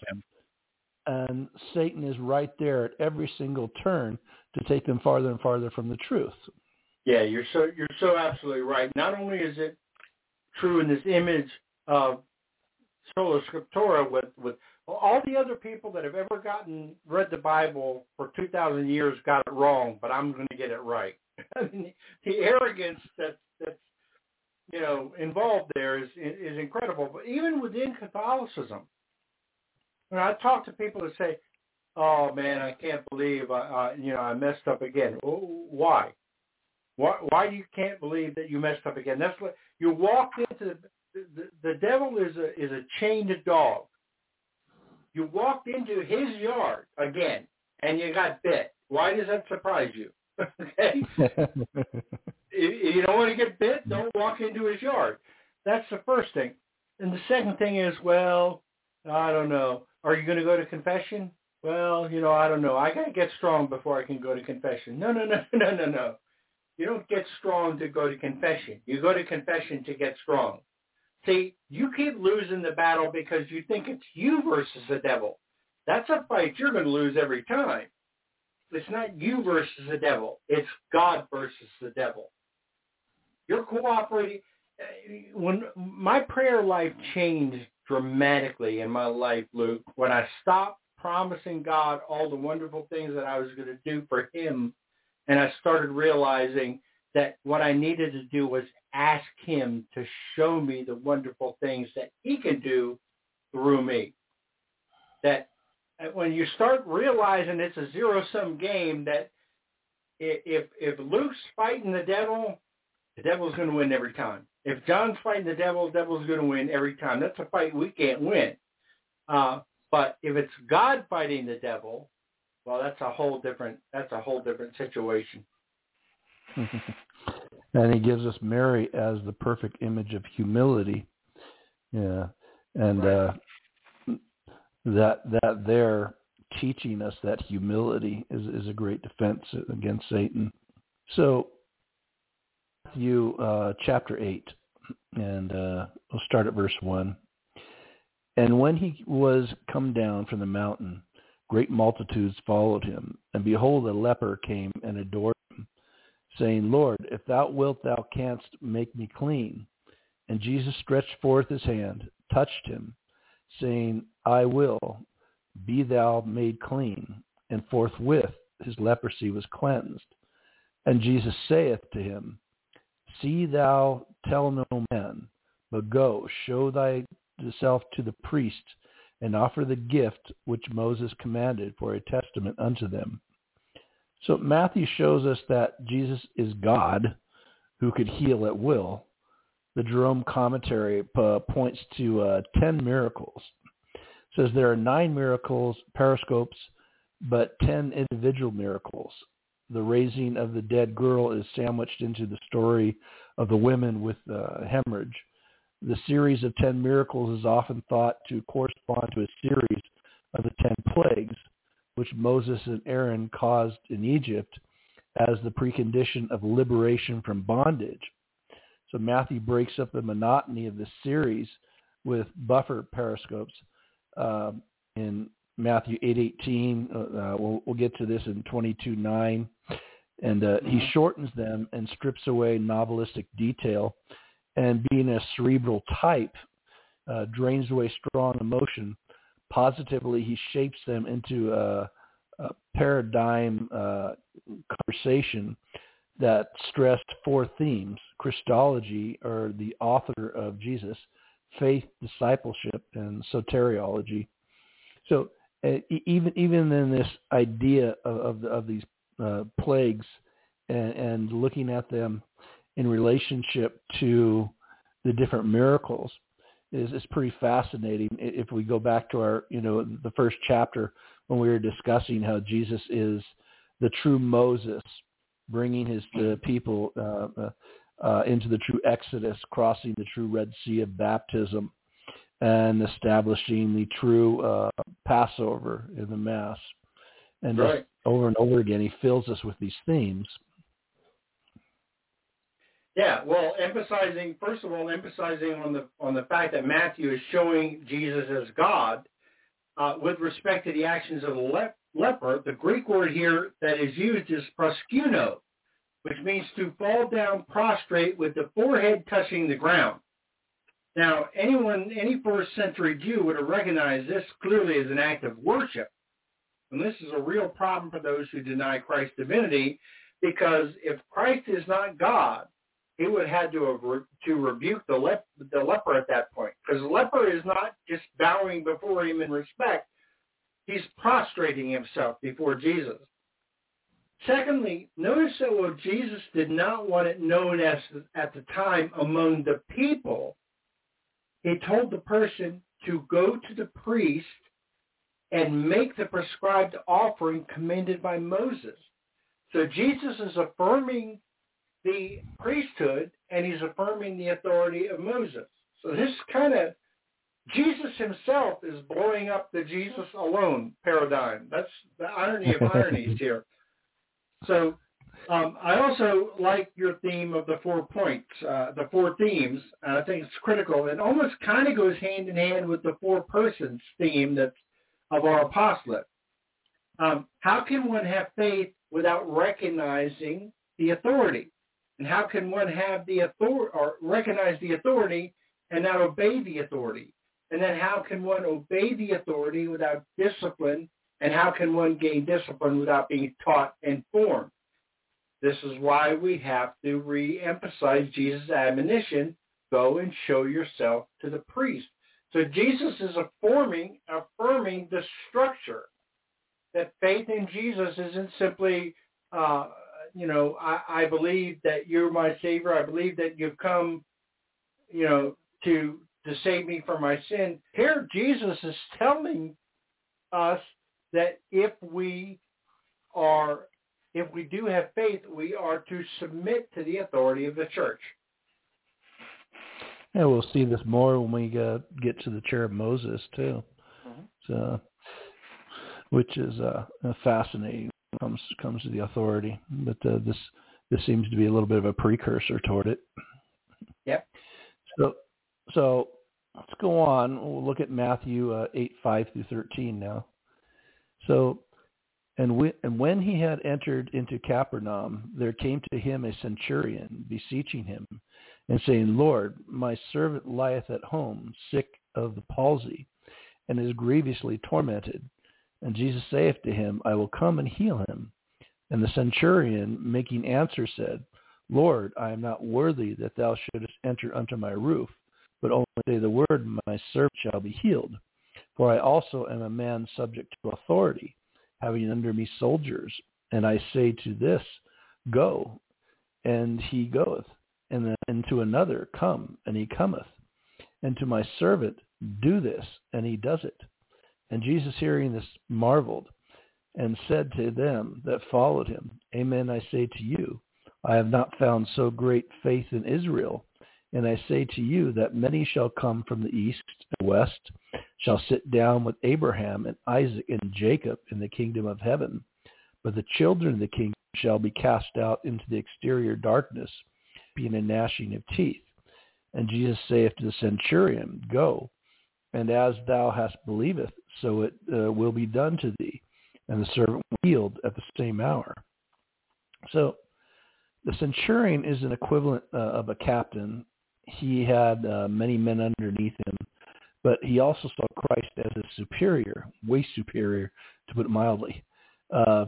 And Satan is right there at every single turn to take them farther and farther from the truth. Yeah, you're so you're so absolutely right. Not only is it true in this image of sola scriptura with, with all the other people that have ever gotten read the Bible for two thousand years got it wrong, but I'm going to get it right. I mean, the arrogance that that's you know involved there is is incredible. But even within Catholicism, when I talk to people that say, "Oh man, I can't believe I, I you know I messed up again," well, why? Why, why you can't believe that you messed up again? That's what you walked into. The, the, the devil is a is a chained dog. You walked into his yard again, and you got bit. Why does that surprise you? Okay, if you don't want to get bit, don't walk into his yard. That's the first thing. And the second thing is, well, I don't know. Are you going to go to confession? Well, you know, I don't know. I got to get strong before I can go to confession. No, no, no, no, no, no. You don't get strong to go to confession. You go to confession to get strong. See, you keep losing the battle because you think it's you versus the devil. That's a fight you're going to lose every time. It's not you versus the devil. It's God versus the devil. You're cooperating. When my prayer life changed dramatically in my life, Luke, when I stopped promising God all the wonderful things that I was going to do for him, and I started realizing that what I needed to do was ask him to show me the wonderful things that he can do through me. That when you start realizing it's a zero-sum game, that if if Luke's fighting the devil, the devil's going to win every time. If John's fighting the devil, the devil's going to win every time. That's a fight we can't win. Uh, but if it's God fighting the devil, well, that's a whole different that's a whole different situation. And he gives us Mary as the perfect image of humility. Yeah. And Right. uh, that that there teaching us that humility is, is a great defense against Satan. So Matthew uh, chapter eight, and uh, we'll start at verse one. And when he was come down from the mountain, great multitudes followed him. And behold, a leper came and adored him, saying, Lord, if thou wilt, thou canst make me clean. And Jesus stretched forth his hand, touched him, saying, I will, be thou made clean. And forthwith his leprosy was cleansed. And Jesus saith to him, See thou tell no man, but go, show thyself to the priests, and offer the gift which Moses commanded for a testament unto them. So Matthew shows us that Jesus is God who could heal at will. The Jerome commentary uh, points to uh, ten miracles. It says there are nine miracles, periscopes, but ten individual miracles. The raising of the dead girl is sandwiched into the story of the women with uh, hemorrhage. The series of ten miracles is often thought to correspond to a series of the ten plagues, which Moses and Aaron caused in Egypt as the precondition of liberation from bondage. So Matthew breaks up the monotony of this series with buffer periscopes uh, in Matthew eight eighteen. Uh, we'll, we'll get to this in twenty-two nine. And uh, he shortens them and strips away novelistic detail. And being a cerebral type, uh, drains away strong emotion. Positively, he shapes them into a, a paradigm uh, conversation that stressed four themes: Christology, or the author of Jesus, faith, discipleship, and soteriology. So uh, even even in this idea of of, the, of these uh, plagues and, and looking at them in relationship to the different miracles is, is pretty fascinating. If we go back to our, you know, the first chapter when we were discussing how Jesus is the true Moses, bringing his uh, people uh, uh, uh, into the true Exodus, crossing the true Red Sea of baptism, and establishing the true uh, Passover in the Mass. And Right. just over and over again, he fills us with these themes. Yeah, well, emphasizing, first of all, emphasizing on the on the fact that Matthew is showing Jesus as God uh, with respect to the actions of the le- leper. The Greek word here that is used is proskuno, which means to fall down prostrate with the forehead touching the ground. Now, anyone, any first century Jew would have recognized this clearly as an act of worship. And this is a real problem for those who deny Christ's divinity, because if Christ is not God, he would have had to, have re- to rebuke the, lep- the leper at that point, because the leper is not just bowing before him in respect. He's prostrating himself before Jesus. Secondly, notice that while Jesus did not want it known as at the time among the people, he told the person to go to the priest and make the prescribed offering commanded by Moses. So Jesus is affirming the priesthood, and he's affirming the authority of Moses. So this kind of, Jesus himself is blowing up the Jesus alone paradigm. That's the irony of ironies here. So um, I also like your theme of the four points, uh, the four themes. I think it's critical. It almost kind of goes hand in hand with the four persons theme that's of our apostolate. Um, how can one have faith without recognizing the authority? And how can one have the authority or recognize the authority and not obey the authority? And then how can one obey the authority without discipline? And how can one gain discipline without being taught and formed? This is why we have to re-emphasize Jesus' admonition, go and show yourself to the priest. So Jesus is affirming, affirming the structure that faith in Jesus isn't simply, uh, you know, I, I believe that you're my Savior. I believe that you've come, you know, to to save me from my sin. Here, Jesus is telling us that if we are if we do have faith, we are to submit to the authority of the church. Yeah, we'll see this more when we uh, get to the chair of Moses too. Mm-hmm. So, which is uh, fascinating when it comes comes to the authority. But uh, this this seems to be a little bit of a precursor toward it. Yep. So so let's go on. We'll look at Matthew uh, eight five through thirteen now. So. And, we, and when he had entered into Capernaum, there came to him a centurion, beseeching him, and saying, Lord, my servant lieth at home, sick of the palsy, and is grievously tormented. And Jesus saith to him, I will come and heal him. And the centurion, making answer, said, Lord, I am not worthy that thou shouldest enter under my roof, but only say the word, my servant shall be healed. For I also am a man subject to authority, having under me soldiers, and I say to this, go, and he goeth, and then and to another, come, and he cometh, and to my servant, do this, and he does it. And Jesus, hearing this, marveled, and said to them that followed him, Amen, I say to you, I have not found so great faith in Israel. And I say to you that many shall come from the east and west, shall sit down with Abraham and Isaac and Jacob in the kingdom of heaven. But the children of the kingdom shall be cast out into the exterior darkness, being a gnashing of teeth. And Jesus saith to the centurion, Go, and as thou hast believed, so it uh, will be done to thee. And the servant was healed at the same hour. So the centurion is an equivalent uh, of a captain. He had uh, many men underneath him, but he also saw Christ as a superior, way superior, to put it mildly. Uh,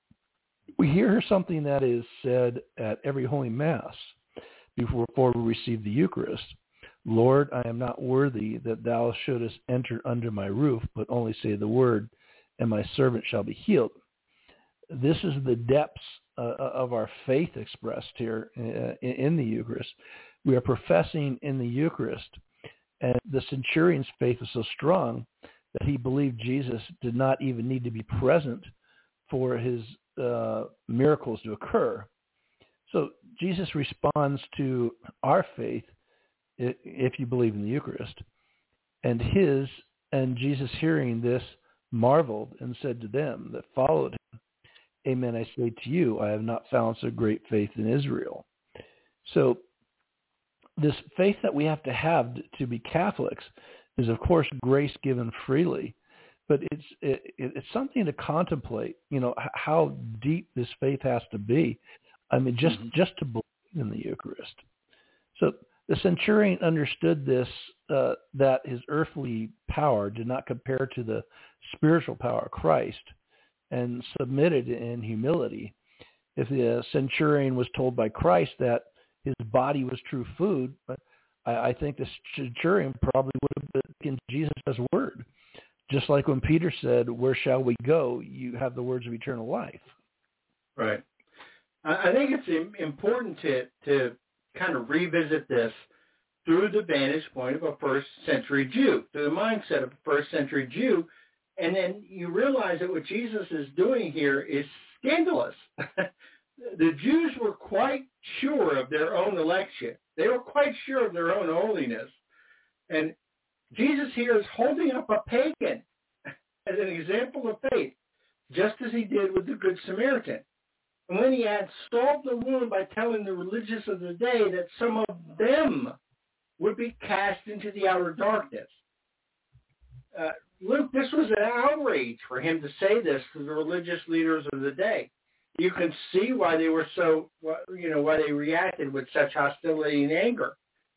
we hear something that is said at every Holy Mass before, before we receive the Eucharist. Lord, I am not worthy that thou shouldest enter under my roof, but only say the word, and my servant shall be healed. This is the depths uh, of our faith expressed here uh, in, in the Eucharist. We are professing in the Eucharist, and the centurion's faith is so strong that he believed Jesus did not even need to be present for his uh, miracles to occur. So Jesus responds to our faith, if you believe in the Eucharist, and his, and Jesus, hearing this, marveled and said to them that followed him, Amen, I say to you, I have not found so great faith in Israel. So this faith that we have to have to be Catholics is, of course, grace given freely, but it's it, it's something to contemplate. You know how deep this faith has to be. I mean, just mm-hmm. just to believe in the Eucharist. So the centurion understood this, uh, that his earthly power did not compare to the spiritual power of Christ, and submitted in humility. If the centurion was told by Christ that his body was true food, I, I think the centurion probably would have taken Jesus' word. Just like when Peter said, where shall we go? You have the words of eternal life. Right. I think it's important to, to kind of revisit this through the vantage point of a first century Jew, through the mindset of a first century Jew. And then you realize that what Jesus is doing here is scandalous. The Jews were quite sure of their own election. They were quite sure of their own holiness. And Jesus here is holding up a pagan as an example of faith, just as he did with the Good Samaritan. And when he had solved the wound by telling the religious of the day that some of them would be cast into the outer darkness. Uh, Luke, this was an outrage for him to say this to the religious leaders of the day. You can see why they were so, you know, why they reacted with such hostility and anger.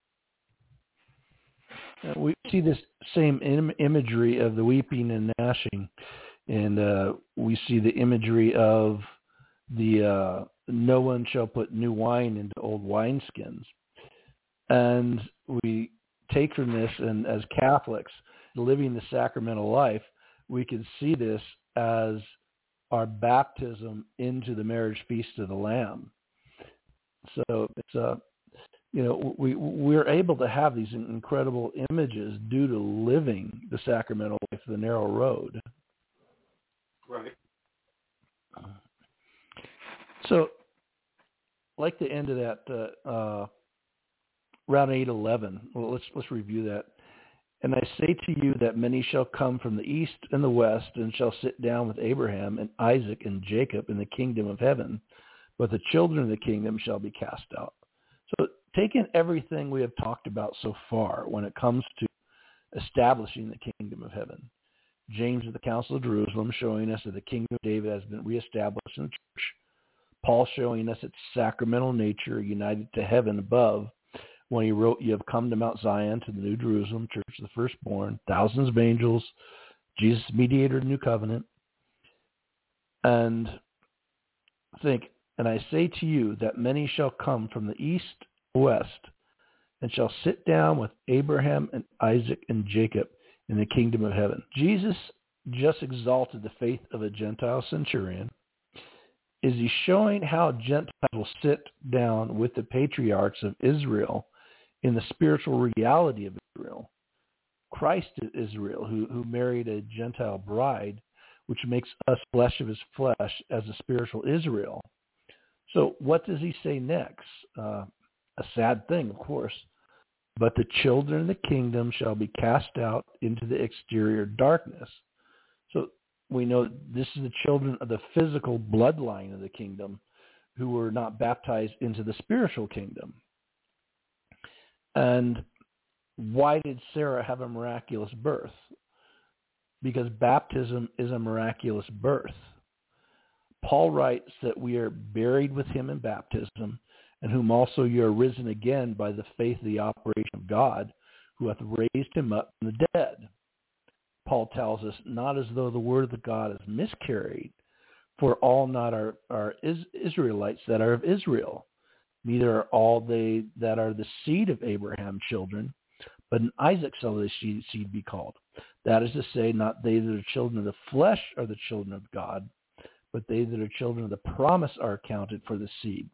Uh, we see this same Im- imagery of the weeping and gnashing, and uh, we see the imagery of the uh, no one shall put new wine into old wineskins. And we take from this, and as Catholics, living the sacramental life, we can see this as our baptism into the marriage feast of the Lamb. So it's a, you know, we we're able to have these incredible images due to living the sacramental life, the narrow road. Right. So, like the end of that uh, uh, round eight eleven. Well, let's let's review that. And I say to you that many shall come from the east and the west, and shall sit down with Abraham and Isaac and Jacob in the kingdom of heaven, but the children of the kingdom shall be cast out. So, taking everything we have talked about so far when it comes to establishing the kingdom of heaven, James of the Council of Jerusalem showing us that the kingdom of David has been reestablished in the church, Paul showing us its sacramental nature united to heaven above when he wrote, you have come to Mount Zion, to the New Jerusalem, church of the firstborn, thousands of angels, Jesus mediator of the new covenant. And think, and I say to you that many shall come from the east and west, and shall sit down with Abraham and Isaac and Jacob in the kingdom of heaven. Jesus just exalted the faith of a Gentile centurion. Is he showing how Gentiles will sit down with the patriarchs of Israel in the spiritual reality of Israel? Christ is Israel, who, who married a Gentile bride, which makes us flesh of his flesh as a spiritual Israel. So what does he say next? Uh, a sad thing, of course. But the children of the kingdom shall be cast out into the exterior darkness. So we know this is the children of the physical bloodline of the kingdom who were not baptized into the spiritual kingdom. And why did Sarah have a miraculous birth? Because baptism is a miraculous birth. Paul writes that we are buried with him in baptism, and whom also you are risen again by the faith of the operation of God, who hath raised him up from the dead. Paul tells us, not as though the word of God is miscarried, for all not are, are Israelites that are of Israel, neither are all they that are the seed of Abraham children, but in Isaac shall the seed be called. That is to say, not they that are children of the flesh are the children of God, but they that are children of the promise are accounted for the seed.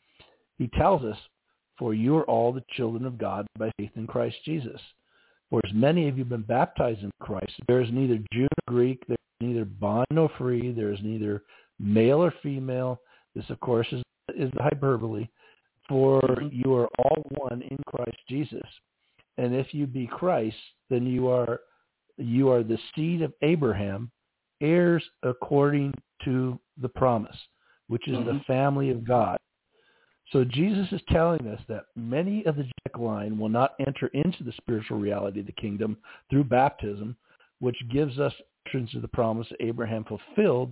He tells us, for you are all the children of God by faith in Christ Jesus. For as many of you have been baptized in Christ, there is neither Jew nor Greek, there is neither bond nor free, there is neither male or female. This, of course, is, is the hyperbole. For you are all one in Christ Jesus. And if you be Christ, then you are you are the seed of Abraham, heirs according to the promise, which is mm-hmm. the family of God. So Jesus is telling us that many of the Jack line will not enter into the spiritual reality of the kingdom through baptism, which gives us entrance to the promise that Abraham fulfilled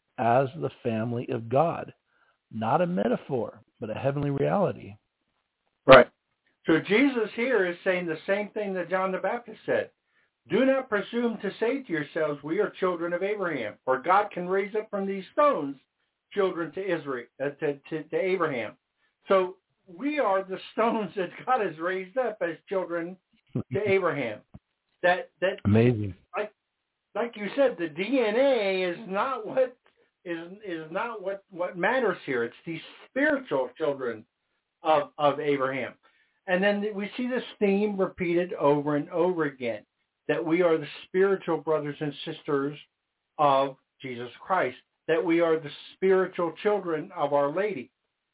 as the family of God. Not a metaphor, but a heavenly reality. Right. So Jesus here is saying the same thing that John the Baptist said. Do not presume to say to yourselves, we are children of Abraham, for God can raise up from these stones children to Israel, uh, to, to, to Abraham. So we are the stones that God has raised up as children to Abraham. That that amazing. Like, like you said, the D N A is not what is is not what, what matters here. It's these spiritual children of of Abraham. And then we see this theme repeated over and over again, that we are the spiritual brothers and sisters of Jesus Christ, that we are the spiritual children of Our Lady.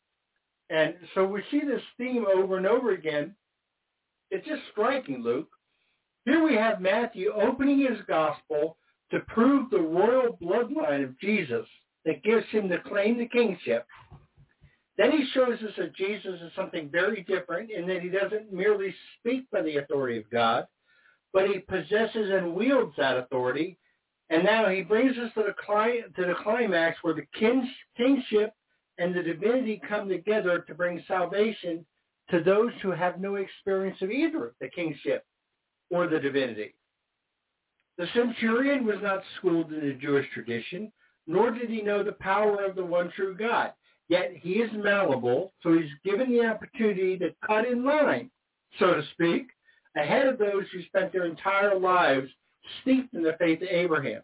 And so we see this theme over and over again. It's just striking, Luke. Here we have Matthew opening his gospel to prove the royal bloodline of Jesus that gives him the claim to kingship. Then he shows us that Jesus is something very different in that he doesn't merely speak by the authority of God, but he possesses and wields that authority. And now he brings us to the, cli- to the climax where the king- kingship and the divinity come together to bring salvation to those who have no experience of either the kingship or the divinity. The centurion was not schooled in the Jewish tradition, nor did he know the power of the one true God. Yet he is malleable, so he's given the opportunity to cut in line, so to speak, ahead of those who spent their entire lives steeped in the faith of Abraham.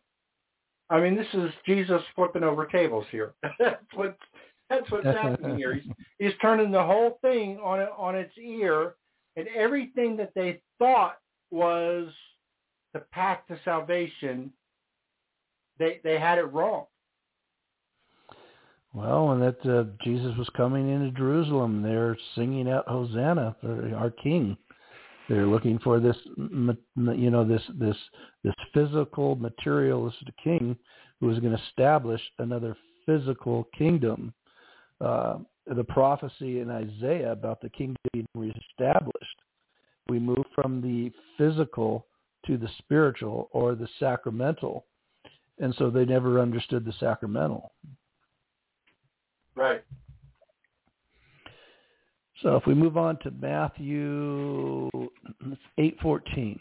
I mean, this is Jesus flipping over tables here. That's what that's what's happening here. He's, he's turning the whole thing on it, on its ear, and everything that they thought was the path to salvation, they they had it wrong. Well, and that uh, Jesus was coming into Jerusalem, they're singing out Hosanna for our King. They're looking for this, you know, this this this physical, materialistic king who is going to establish another physical kingdom. Uh, the prophecy in Isaiah about the kingdom being reestablished. We move from the physical to the spiritual or the sacramental, and so they never understood the sacramental. Right. So if we move on to Matthew eight fourteen.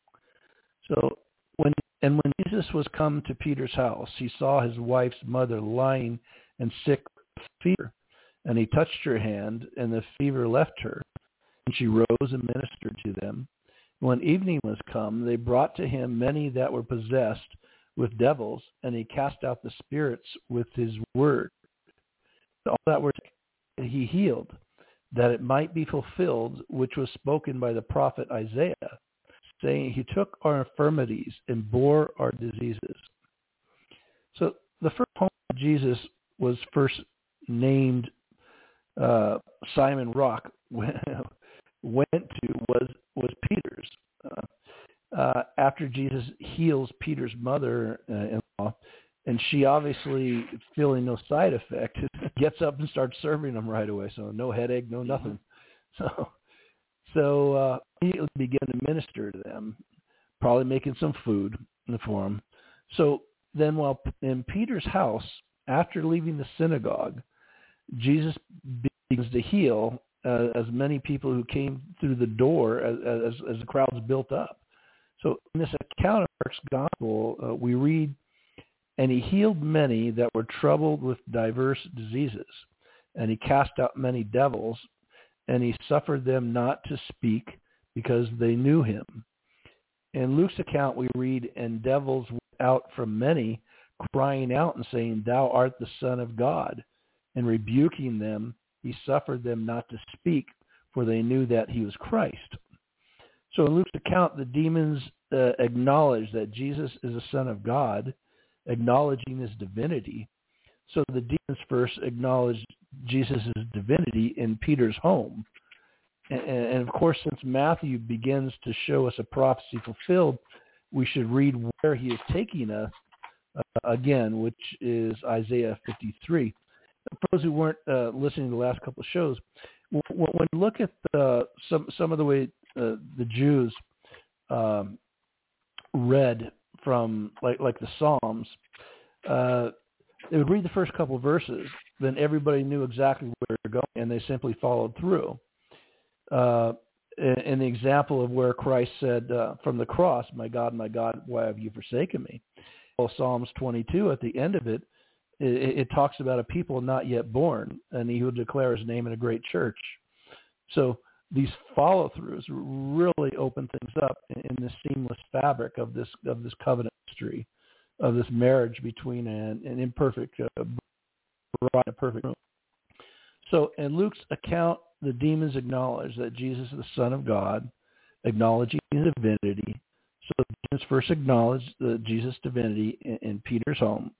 So when and when Jesus was come to Peter's house, he saw his wife's mother lying and sick with fever, and he touched her hand, and the fever left her, and she rose and ministered to them. When evening was come, they brought to him many that were possessed with devils, and he cast out the spirits with his word. All that were he healed, that it might be fulfilled, which was spoken by the prophet Isaiah, saying, he took our infirmities and bore our diseases. So the first home of Jesus was first named uh, Simon Rock went to was was Peter's. Uh, uh, after Jesus heals Peter's mother-in-law, and she obviously feeling no side effect, gets up and starts serving them right away. So no headache, no nothing. So, so uh, he began to minister to them, probably making some food for them. So then, while in Peter's house, after leaving the synagogue, Jesus begins to heal uh, as many people who came through the door as, as, as the crowds built up. So in this account of Mark's gospel, uh, we read, and he healed many that were troubled with diverse diseases, and he cast out many devils, and he suffered them not to speak because they knew him. In Luke's account, we read, and devils went out from many, crying out and saying, thou art the Son of God. And rebuking them, he suffered them not to speak, for they knew that he was Christ. So in Luke's account, the demons uh, acknowledge that Jesus is the Son of God, acknowledging his divinity. So the demons first acknowledged Jesus' divinity in Peter's home. And, and of course, since Matthew begins to show us a prophecy fulfilled, we should read where he is taking us uh, again, which is Isaiah fifty-three. For those who weren't uh, listening to the last couple of shows, when, when you look at the, some some of the way uh, the Jews um, read from like like the Psalms, uh, they would read the first couple of verses, then everybody knew exactly where they're going, and they simply followed through. Uh, in, in the example of where Christ said uh, from the cross, "My God, my God, why have you forsaken me?" Well, Psalms twenty-two, at the end of it, it, it talks about a people not yet born, and he will declare his name in a great church. So these follow-throughs really open things up in, in this seamless fabric of this of this covenant history, of this marriage between an, an imperfect uh, bride and a perfect groom. So in Luke's account, the demons acknowledge that Jesus is the Son of God, acknowledging his divinity. So the demons first acknowledge the Jesus' divinity in, in Peter's home.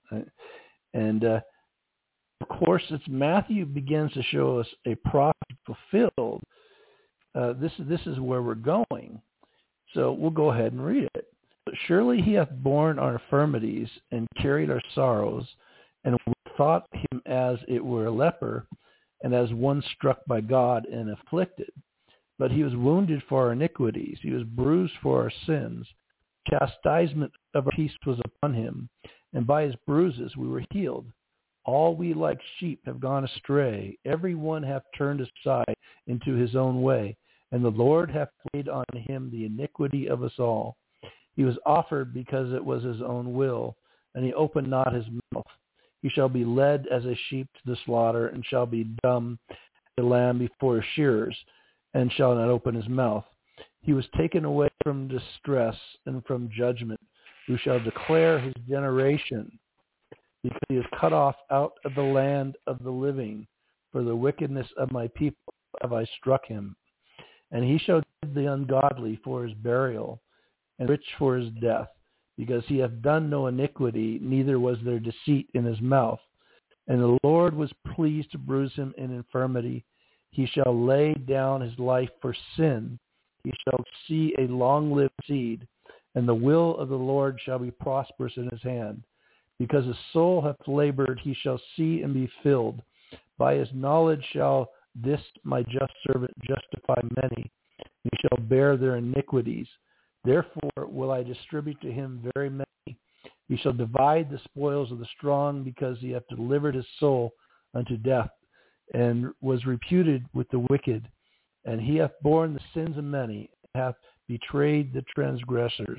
And uh, of course, it's Matthew begins to show us a prophecy fulfilled. Uh, this, this is where we're going. So we'll go ahead and read it. But surely he hath borne our infirmities and carried our sorrows, and we thought him as it were a leper, and as one struck by God and afflicted. But he was wounded for our iniquities. He was bruised for our sins. Chastisement of our peace was upon him, and by his bruises we were healed. All we like sheep have gone astray. Every one hath turned aside into his own way, and the Lord hath laid on him the iniquity of us all. He was offered because it was his own will, and he opened not his mouth. He shall be led as a sheep to the slaughter, and shall be dumb as a lamb before his shearers, and shall not open his mouth. He was taken away from distress and from judgment. Who shall declare his generation? Because he is cut off out of the land of the living. For the wickedness of my people have I struck him. And he shall give the ungodly for his burial, and rich for his death. Because he hath done no iniquity, neither was there deceit in his mouth. And the Lord was pleased to bruise him in infirmity. He shall lay down his life for sin. He shall see a long-lived seed, and the will of the Lord shall be prosperous in his hand. Because his soul hath labored, he shall see and be filled. By his knowledge shall this my just servant justify many. He shall bear their iniquities. Therefore will I distribute to him very many. He shall divide the spoils of the strong, because he hath delivered his soul unto death, and was reputed with the wicked. And he hath borne the sins of many, and hath betrayed the transgressors.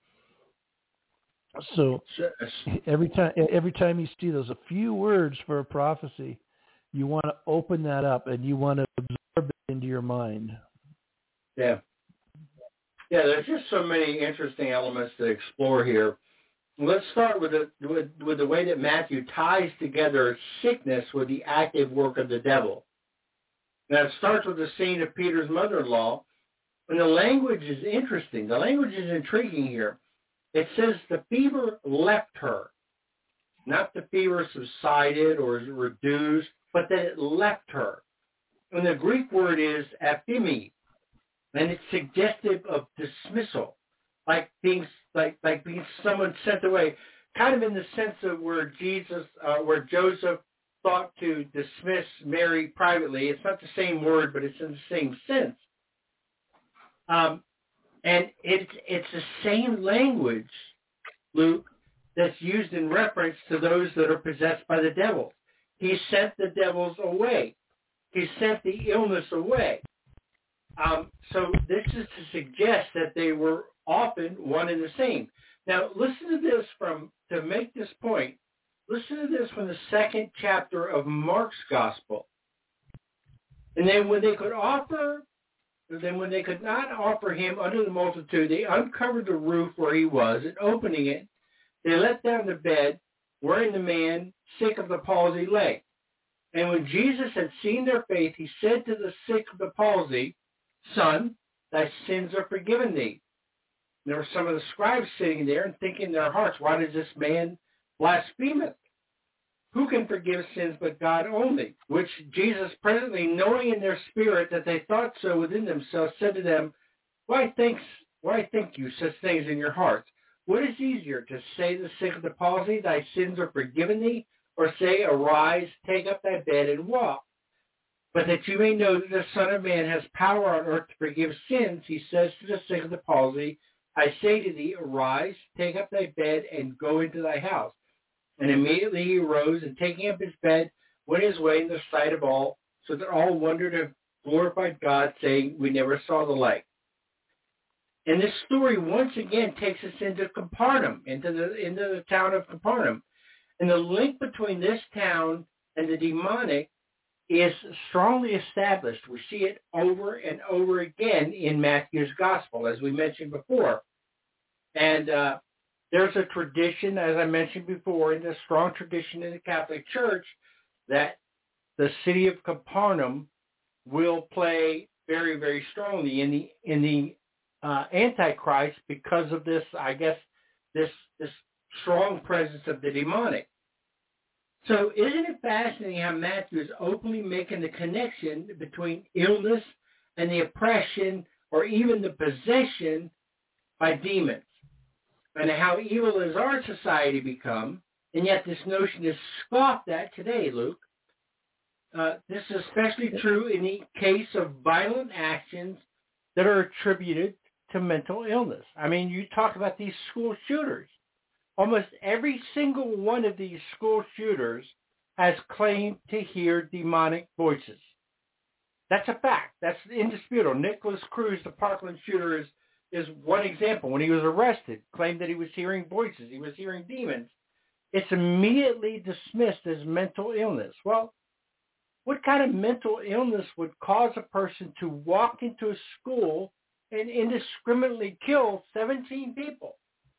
So every time, every time you see those, a few words for a prophecy, you want to open that up and you want to absorb it into your mind. Yeah. Yeah, there's just so many interesting elements to explore here. Let's start with the, with, with the way that Matthew ties together sickness with the active work of the devil. Now, it starts with the scene of Peter's mother-in-law, and the language is interesting. The language is intriguing here. It says the fever left her. Not the fever subsided or reduced, but that it left her. And the Greek word is aphemi, and it's suggestive of dismissal, like being like like being someone sent away, kind of in the sense of where Jesus, uh, where Joseph thought to dismiss Mary privately. It's not the same word, but it's in the same sense. Um, and it's it's the same language, Luke, that's used in reference to those that are possessed by the devil. He sent the devils away. He sent the illness away. Um, so this is to suggest that they were often one and the same. Now, listen to this from, to make this point, listen to this from the second chapter of Mark's Gospel. And then when they could offer, then when they could not offer him under the multitude, they uncovered the roof where he was, and opening it, they let down the bed wherein the man sick of the palsy lay. And when Jesus had seen their faith, he said to the sick of the palsy, Son, thy sins are forgiven thee. And there were some of the scribes sitting there and thinking in their hearts, why does this man blasphemeth? Who can forgive sins but God only? Which Jesus, presently knowing in their spirit that they thought so within themselves, said to them, Why thinks, why think you such things in your hearts? What is easier, to say to the sick of the palsy, thy sins are forgiven thee, or say, arise, take up thy bed, and walk? But that you may know that the Son of Man has power on earth to forgive sins, he says to the sick of the palsy, I say to thee, arise, take up thy bed, and go into thy house. And immediately he arose, and taking up his bed, went his way in the sight of all, so that all wondered and glorified God, saying, we never saw the like. And this story once again takes us into Capernaum, into the into the town of Capernaum. And the link between this town and the demonic is strongly established. We see it over and over again in Matthew's gospel, as we mentioned before. And uh, there's a tradition, as I mentioned before, in the strong tradition in the Catholic Church, that the city of Capernaum will play very, very strongly in the in the uh, Antichrist because of this, I guess, this this strong presence of the demonic. So isn't it fascinating how Matthew is openly making the connection between illness and the oppression or even the possession by demons, and how evil has our society become, and yet this notion is scoffed at today, Luke. Uh, this is especially true in the case of violent actions that are attributed to mental illness. I mean, you talk about these school shooters. Almost every single one of these school shooters has claimed to hear demonic voices. That's a fact. That's indisputable. Nicholas Cruz, the Parkland shooter, is, is one example. When he was arrested, claimed that he was hearing voices. He was hearing demons. It's immediately dismissed as mental illness. Well, what kind of mental illness would cause a person to walk into a school and indiscriminately kill seventeen people?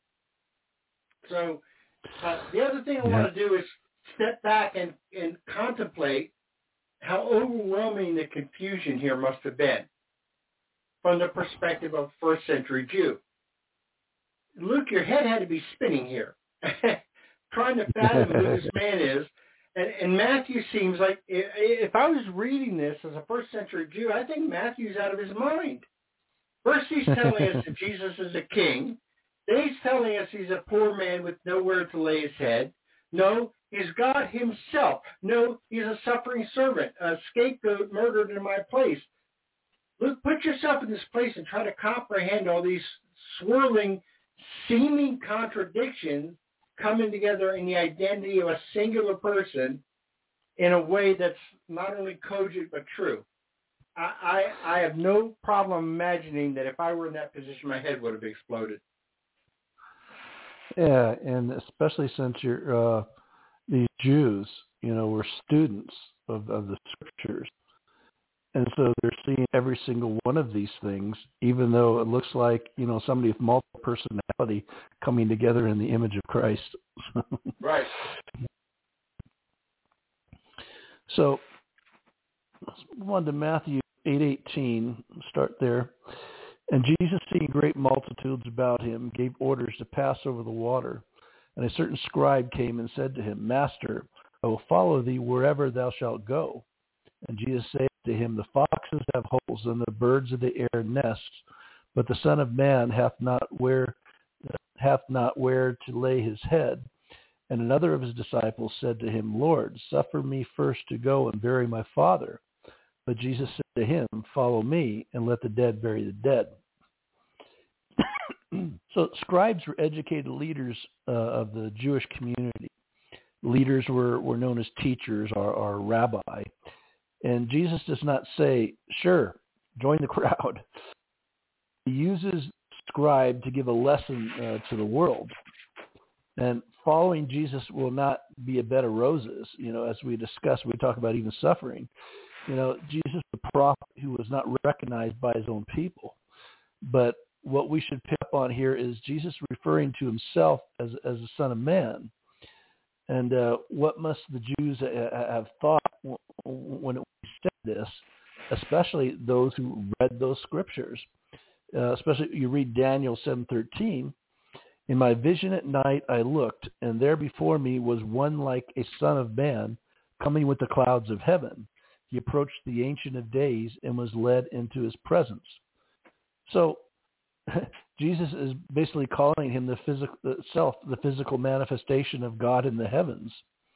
So uh, the other thing I yeah. want to do is step back and, and contemplate how overwhelming the confusion here must have been from the perspective of first century Jew. Luke, your head had to be spinning here, trying to fathom who this man is And, and Matthew seems like, if I was reading this as a first century Jew, I think Matthew's out of his mind. First he's telling us that Jesus is a king. Then he's telling us he's a poor man with nowhere to lay his head. No, he's God himself. No, he's a suffering servant, a scapegoat murdered in my place. Look, put yourself in this place and try to comprehend all these swirling, seeming contradictions coming together in the identity of a singular person in a way that's not only cogent but true. I, I, I have no problem imagining that if I were in that position, my head would have exploded. Yeah, and especially since you're uh, these Jews, you know, were students of, of the scriptures. And so they're seeing every single one of these things, even though it looks like, you know, somebody with multiple personality coming together in the image of Christ. Right. So let's move on to Matthew eight eighteen. Start there. And Jesus, seeing great multitudes about him, gave orders to pass over the water. And a certain scribe came and said to him, Master, I will follow thee wherever thou shalt go. And Jesus said to him, the foxes have holes, and the birds of the air nests, but the Son of Man hath not where hath not where to lay his head. And another of his disciples said to him, Lord, suffer me first to go and bury my father. But Jesus said to him, follow me, and let the dead bury the dead. So scribes were educated leaders uh, of the Jewish community. Leaders were, were known as teachers or, or rabbi. And Jesus does not say, sure, join the crowd. He uses scribe to give a lesson uh, to the world. And following Jesus will not be a bed of roses. You know, as we discussed, we talk about even suffering. You know, Jesus, the prophet who was not recognized by his own people. But what we should pick up on here is Jesus referring to himself as as the Son of Man. And uh, what must the Jews have thought when it said this, especially those who read those scriptures? Uh, especially you read Daniel seven thirteen. In my vision at night I looked, and there before me was one like a son of man coming with the clouds of heaven. He approached the Ancient of Days and was led into his presence. So Jesus is basically calling him the physical self, the physical manifestation of God in the heavens.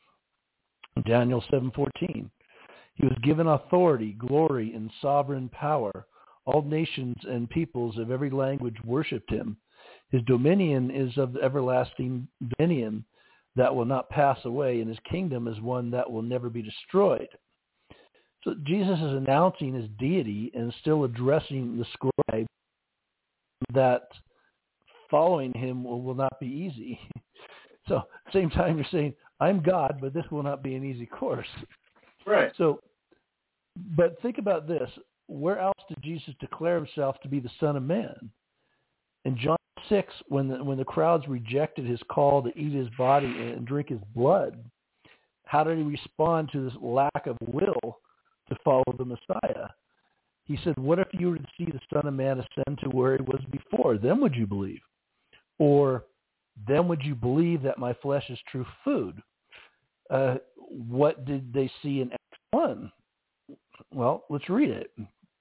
Daniel seven fourteen. He was given authority, glory, and sovereign power. All nations and peoples of every language worshipped him. His dominion is of the everlasting dominion that will not pass away, and his kingdom is one that will never be destroyed. So Jesus is announcing his deity and still addressing the scribe that following him will, will not be easy. So at the same time, you're saying, I'm God, but this will not be an easy course. Right. So, but think about this. Where else did Jesus declare himself to be the Son of Man? In John six, when the, when the crowds rejected his call to eat his body and drink his blood, how did he respond to this lack of will to follow the Messiah? He said, what if you were to see the Son of Man ascend to where he was before? Then would you believe? Or then would you believe that my flesh is true food? Uh, what did they see in Acts one? Well, let's read it.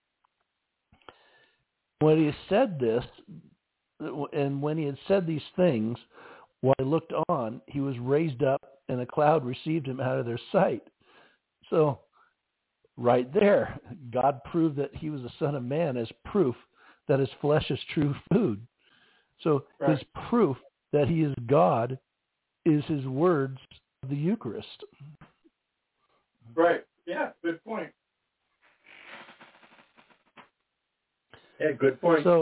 When he said this, and when he had said these things, while he looked on, he was raised up, and a cloud received him out of their sight. So, right there, God proved that he was the Son of Man as proof that his flesh is true food. So right. His proof that he is God is his words of the Eucharist. Right. Yeah, good point. Yeah, good point. So,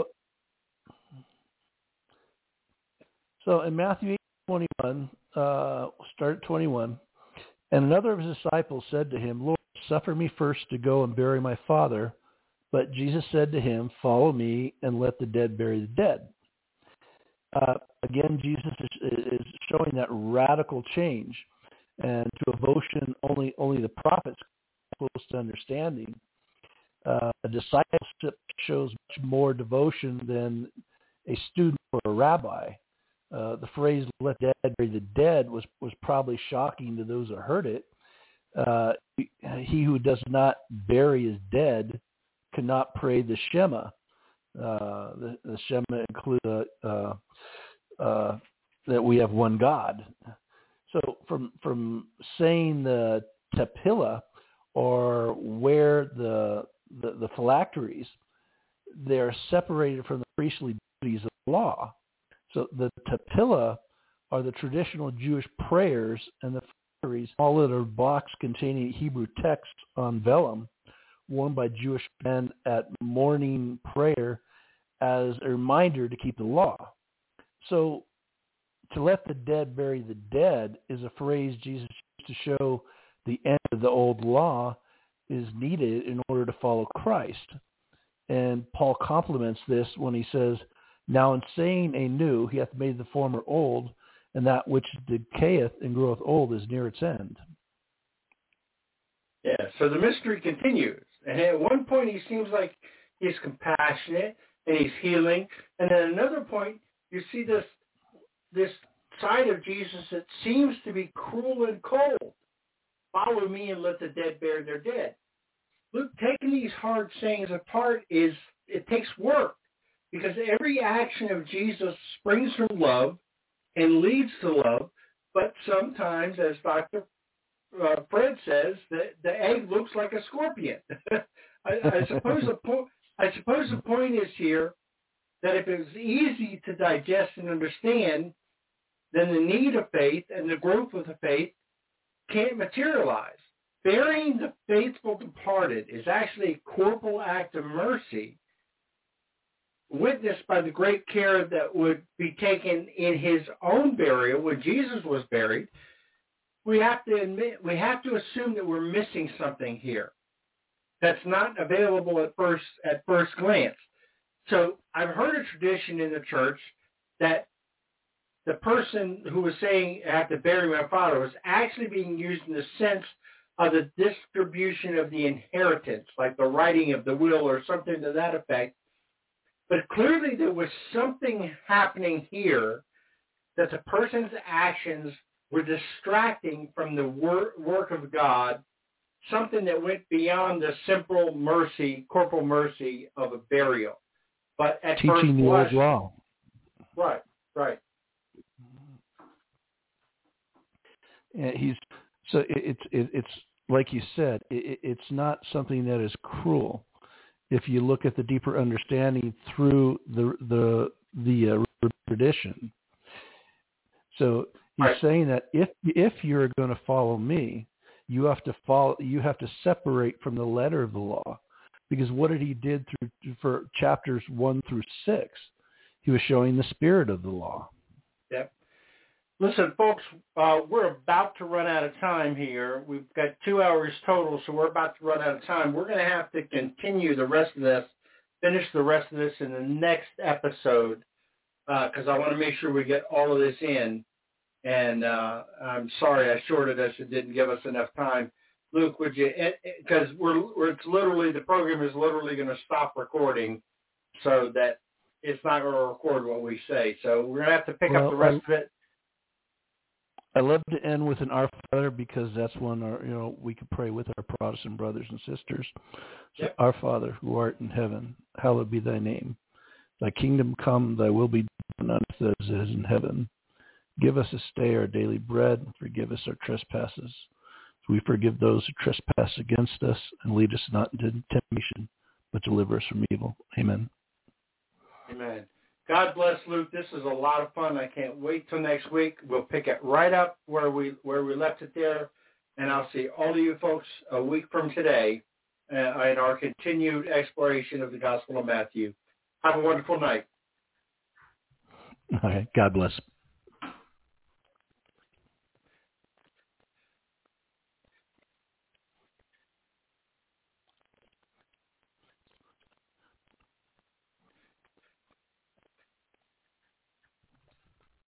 so in Matthew eight twenty-one, uh, start at twenty-one, and another of his disciples said to him, Lord, suffer me first to go and bury my father. But Jesus said to him, follow me and let the dead bury the dead. Uh, again, Jesus is, is showing that radical change, and to devotion only only the prophets are close to understanding. Uh, a discipleship shows much more devotion than a student or a rabbi. Uh, the phrase "let the dead bury the dead" was was probably shocking to those who heard it, uh, he who does not bury his dead cannot pray the Shema. Uh, the, the Shema includes uh, uh, uh, that we have one God. So from from saying the Tepillah, or where the, the the phylacteries, they're separated from the priestly duties of the law. So the Tepillah are the traditional Jewish prayers, and the phylacteries, all little box containing Hebrew text on vellum, worn by Jewish men at morning prayer as a reminder to keep the law. So to let the dead bury the dead is a phrase Jesus used to show the end of the old law is needed in order to follow Christ. And Paul complements this when he says, now in saying a new, he hath made the former old, and that which decayeth and groweth old is near its end. Yeah, so the mystery continues. And at one point he seems like he's compassionate and he's healing. And at another point you see this this side of Jesus that seems to be cruel and cold. Follow me and let the dead bury their dead. Look, taking these hard sayings apart is, it takes work, because every action of Jesus springs from love and leads to love, but sometimes, as Doctor Uh, Fred says, that the egg looks like a scorpion. I, I suppose the po- I suppose the point is here that if it was easy to digest and understand, then the need of faith and the growth of the faith can't materialize. Burying the faithful departed is actually a corporal act of mercy, witnessed by the great care that would be taken in his own burial when Jesus was buried. We have to admit, we have to assume that we're missing something here that's not available at first at first glance. So I've heard a tradition in the church that the person who was saying I have to bury my father was actually being used in the sense of the distribution of the inheritance, like the writing of the will or something to that effect. But clearly there was something happening here that the person's actions were distracting from the wor- work of God, something that went beyond the simple mercy, corporal mercy of a burial. But at teaching first the blush, old law. Right, right. And he's so it, it's it, it's like you said, it, it's not something that is cruel. If you look at the deeper understanding through the the the uh, tradition, so he's right. saying that if if you're going to follow me, you have to follow. You have to separate from the letter of the law, because what did he did through for chapters one through six? He was showing the spirit of the law. Yep. Listen, folks, uh, we're about to run out of time here. We've got two hours total, so we're about to run out of time. We're going to have to continue the rest of this, finish the rest of this in the next episode, because uh, I want to make sure we get all of this in. And uh, I'm sorry I shorted us. It didn't give us enough time. Luke, would you, because we're, we're, it's literally, the program is literally going to stop recording so that it's not going to record what we say. So we're going to have to pick well, up the rest I, of it. I love to end with an Our Father, because that's when our, you know, we can pray with our Protestant brothers and sisters. So, yep. Our Father, who art in heaven, hallowed be thy name. Thy kingdom come, thy will be done on earth as it is in heaven. Give us this day our daily bread, and forgive us our trespasses, as we forgive those who trespass against us, and lead us not into temptation, but deliver us from evil. Amen. Amen. God bless, Luke. This is a lot of fun. I can't wait till next week. We'll pick it right up where we where we left it there, and I'll see all of you folks a week from today uh, in our continued exploration of the Gospel of Matthew. Have a wonderful night. All right. God bless.